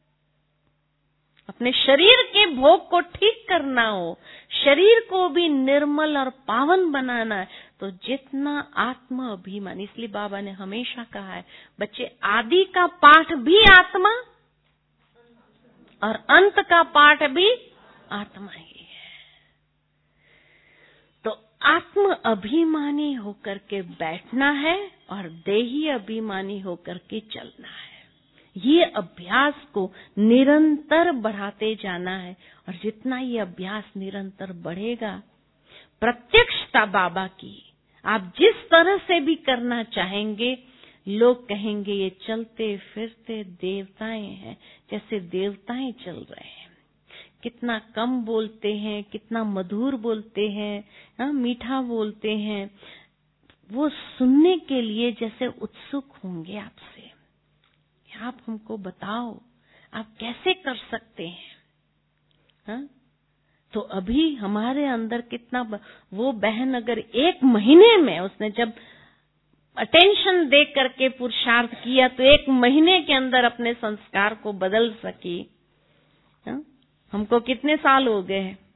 अपने शरीर के भोग को ठीक करना हो, शरीर को भी निर्मल और पावन बनाना है, तो जितना आत्म अभिमान, इसलिए बाबा ने हमेशा कहा है बच्चे आदि का पाठ भी आत्मा और अंत का पाठ भी आत्मा ही है। तो आत्म अभिमानी होकर के बैठना है और देही अभिमानी होकर के चलना है। ये अभ्यास को निरंतर बढ़ाते जाना है, और जितना ये अभ्यास निरंतर बढ़ेगा, प्रत्यक्षता बाबा की आप जिस तरह से भी करना चाहेंगे, लोग कहेंगे ये चलते फिरते देवताएं हैं, जैसे देवताएं चल रहे हैं। कितना कम बोलते हैं, कितना मधुर बोलते हैं, हाँ, मीठा बोलते हैं, वो सुनने के लिए जैसे उत्सुक होंगे आपसे। आप हमको बताओ आप कैसे कर सकते हैं, हाँ? तो अभी हमारे अंदर कितना ब... वो बहन अगर एक महीने में उसने जब अटेंशन दे करके पुरुषार्थ किया तो एक महीने के अंदर अपने संस्कार को बदल सकी। हाँ? हमको कितने साल हो गए हैं,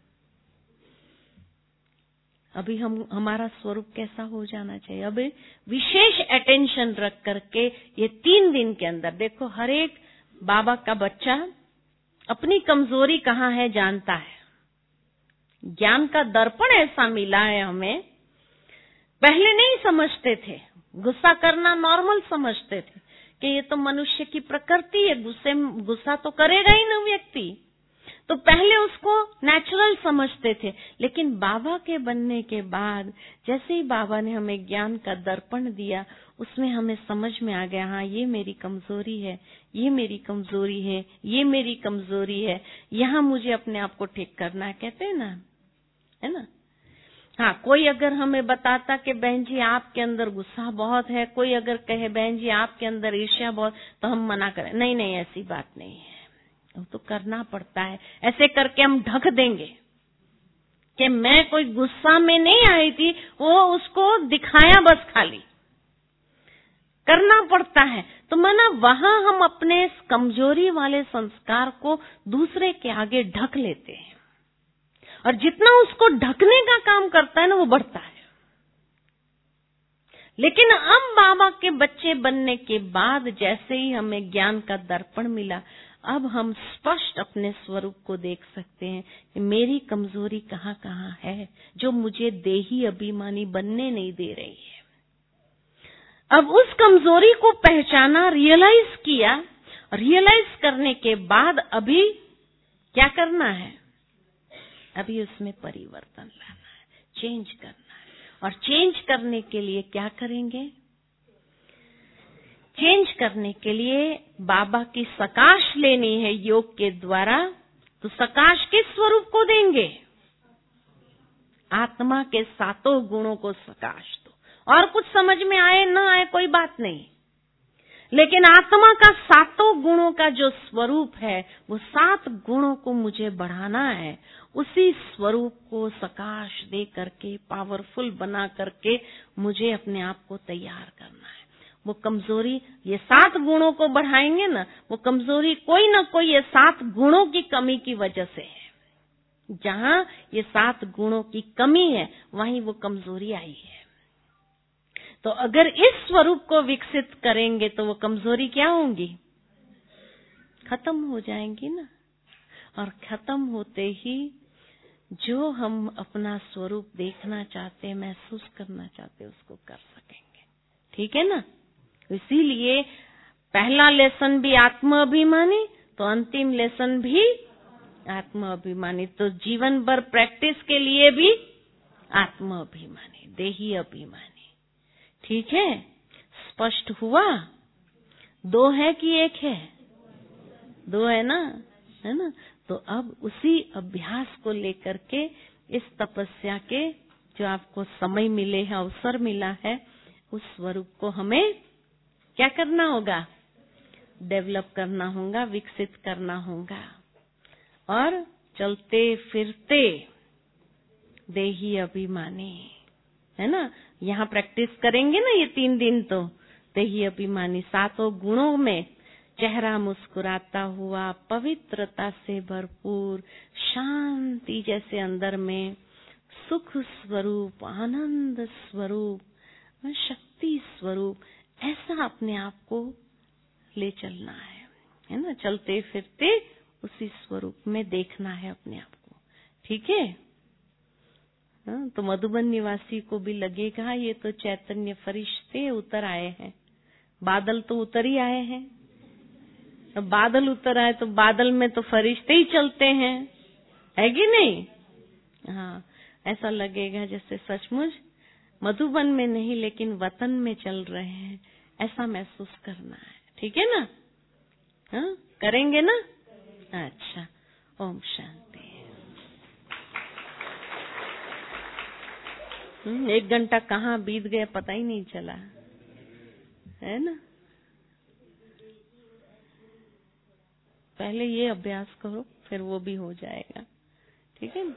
अभी हम हमारा स्वरूप कैसा हो जाना चाहिए। अभी विशेष अटेंशन रख करके ये तीन दिन के अंदर देखो, हर एक बाबा का बच्चा अपनी कमजोरी कहाँ है जानता है। ज्ञान का दर्पण ऐसा मिला है हमें, पहले नहीं समझते थे, गुस्सा करना नॉर्मल समझते थे कि ये तो मनुष्य की प्रकृति है, गुस्से गुस्सा तो करेगा ही ना व्यक्ति। तो पहले उसको नेचुरल समझते थे, लेकिन बाबा के बनने के बाद जैसे ही बाबा ने हमें ज्ञान का दर्पण दिया, उसमें हमें समझ में आ गया, हाँ ये मेरी कमजोरी है, ये मेरी कमजोरी है, ये मेरी कमजोरी है, यहाँ मुझे अपने आप को ठीक करना है, कहते हैं ना, है ना। हाँ, कोई अगर हमें बताता कि बहन जी आपके अंदर गुस्सा बहुत है, कोई अगर कहे बहन जी आपके अंदर ईर्ष्या बहुत, तो हम मना करें, नहीं नहीं ऐसी बात नहीं है, वो तो करना पड़ता है। ऐसे करके हम ढक देंगे कि मैं कोई गुस्सा में नहीं आई थी, वो उसको दिखाया बस, खाली करना पड़ता है। तो माना वहां हम अपने कमजोरी वाले संस्कार को दूसरे के आगे ढक लेते हैं, और जितना उसको ढकने का काम करता है ना, वो बढ़ता है। लेकिन अब बाबा के बच्चे बनने के बाद जैसे ही हमें ज्ञान का दर्पण मिला, अब हम स्पष्ट अपने स्वरूप को देख सकते हैं कि मेरी कमजोरी कहाँ कहाँ है, जो मुझे देही अभिमानी बनने नहीं दे रही है। अब उस कमजोरी को पहचाना, रियलाइज किया, रियलाइज करने के बाद अभी क्या करना है, अभी उसमें परिवर्तन लाना है, चेंज करना है। और चेंज करने के लिए क्या करेंगे, चेंज करने के लिए बाबा की सकाश लेनी है योग के द्वारा। तो सकाश किस स्वरूप को देंगे, आत्मा के सातों गुणों को सकाश दो। और कुछ समझ में आए ना आए कोई बात नहीं, लेकिन आत्मा का सातों गुणों का जो स्वरूप है, वो सात गुणों को मुझे बढ़ाना है। उसी स्वरूप को सकाश दे करके, पावरफुल बना करके मुझे अपने आप को तैयार करना है। वो कमजोरी, ये सात गुणों को बढ़ाएंगे ना, वो कमजोरी कोई ना कोई ये सात गुणों की कमी की वजह से है। जहाँ ये सात गुणों की कमी है, वहीं वो कमजोरी आई है। तो अगर इस स्वरूप को विकसित करेंगे तो वो कमजोरी क्या होंगी, खत्म हो जाएंगी ना। और खत्म होते ही जो हम अपना स्वरूप देखना चाहते, महसूस करना चाहते, उसको कर सकेंगे। ठीक है ना। इसीलिए पहला लेसन भी आत्म अभिमानी, तो अंतिम लेसन भी आत्म अभिमानी। तो जीवन भर प्रैक्टिस के लिए भी आत्म अभिमानी, देही अभिमानी। ठीक है, स्पष्ट हुआ। दो है कि एक है, दो है ना, है ना। तो अब उसी अभ्यास को लेकर के इस तपस्या के जो आपको समय मिले है, अवसर मिला है, उस स्वरूप को हमें क्या करना होगा, डेवलप करना होगा, विकसित करना होगा। और चलते फिरते देही अभिमानी, है ना। यहाँ प्रैक्टिस करेंगे ना ये तीन दिन, तो देही अभिमानी सातों गुणों में, चेहरा मुस्कुराता हुआ, पवित्रता से भरपूर, शांति जैसे अंदर में, सुख स्वरूप, आनंद स्वरूप, शक्ति स्वरूप, ऐसा अपने आप को ले चलना है, है ना। चलते फिरते उसी स्वरूप में देखना है अपने आप को। ठीक है। हाँ, तो मधुबन निवासी को भी लगेगा ये तो चैतन्य फरिश्ते उतर आए हैं। बादल तो उतर ही आए हैं, अब बादल उतर आए तो बादल में तो फरिश्ते ही चलते हैं, है कि नहीं। हाँ, ऐसा लगेगा जैसे सचमुच मधुबन में नहीं लेकिन वतन में चल रहे हैं, ऐसा महसूस करना है। ठीक है ना। हाँ, करेंगे ना। अच्छा, ओम शांति। एक घंटा कहाँ बीत गया पता ही नहीं चला, है ना। पहले ये अभ्यास करो, फिर वो भी हो जाएगा। ठीक है ना।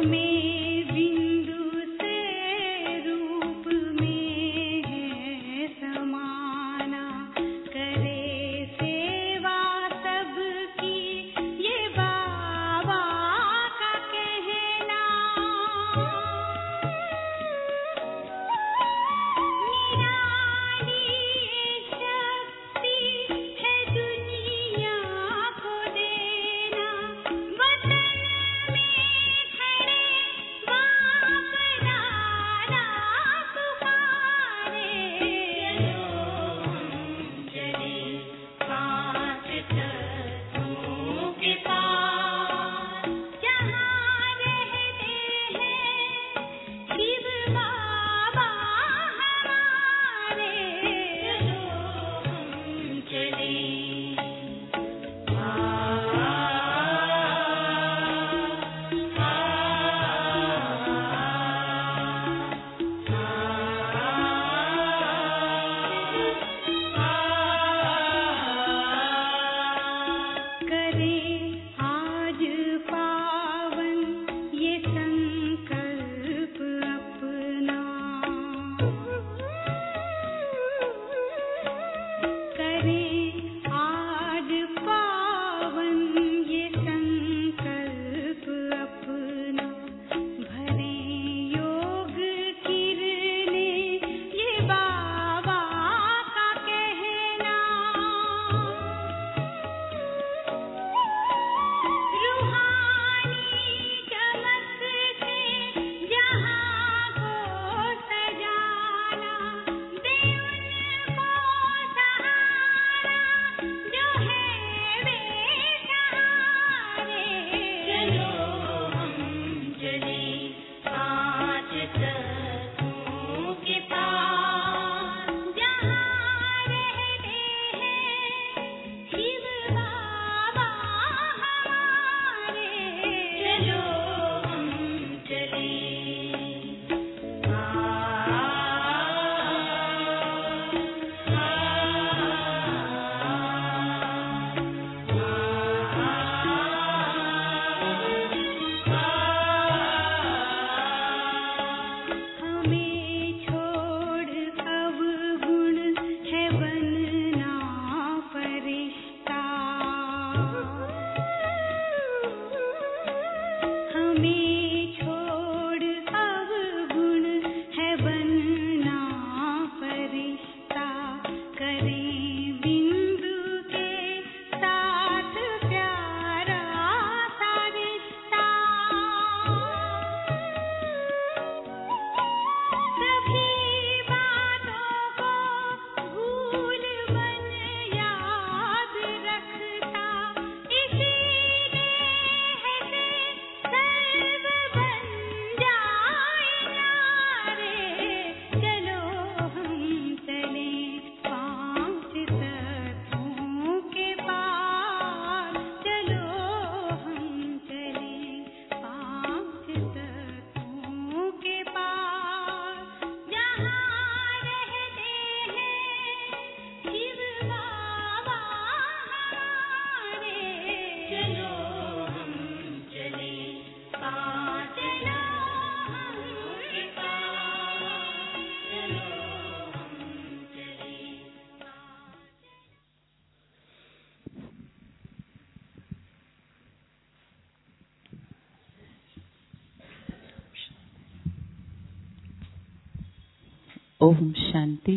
ओम शांति।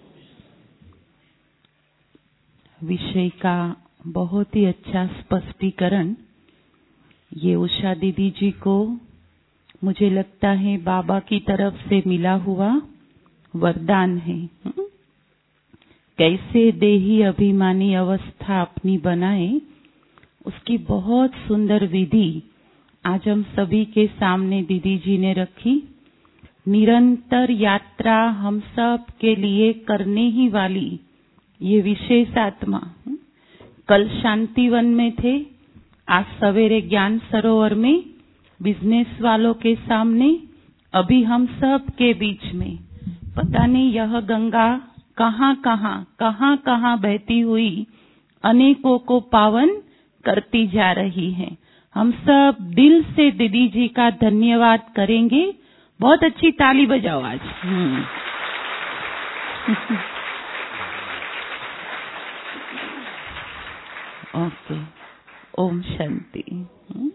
विषय का बहुत ही अच्छा स्पष्टीकरण ये उषा दीदी जी को मुझे लगता है बाबा की तरफ से मिला हुआ वरदान है। कैसे देही अभिमानी अवस्था अपनी बनाए, उसकी बहुत सुंदर विधि आज हम सभी के सामने दीदी जी ने रखी। निरंतर यात्रा हम सब के लिए करने ही वाली ये विशेष आत्मा कल शांतिवन में थे, आज सवेरे ज्ञान सरोवर में बिजनेस वालों के सामने, अभी हम सब के बीच में। पता नहीं यह गंगा कहां कहां कहां कहां बहती हुई अनेकों को पावन करती जा रही है। हम सब दिल से दीदी जी का धन्यवाद करेंगे। बहुत अच्छी ताली बजाओ आज। हम्म। ओके, ओम शांति।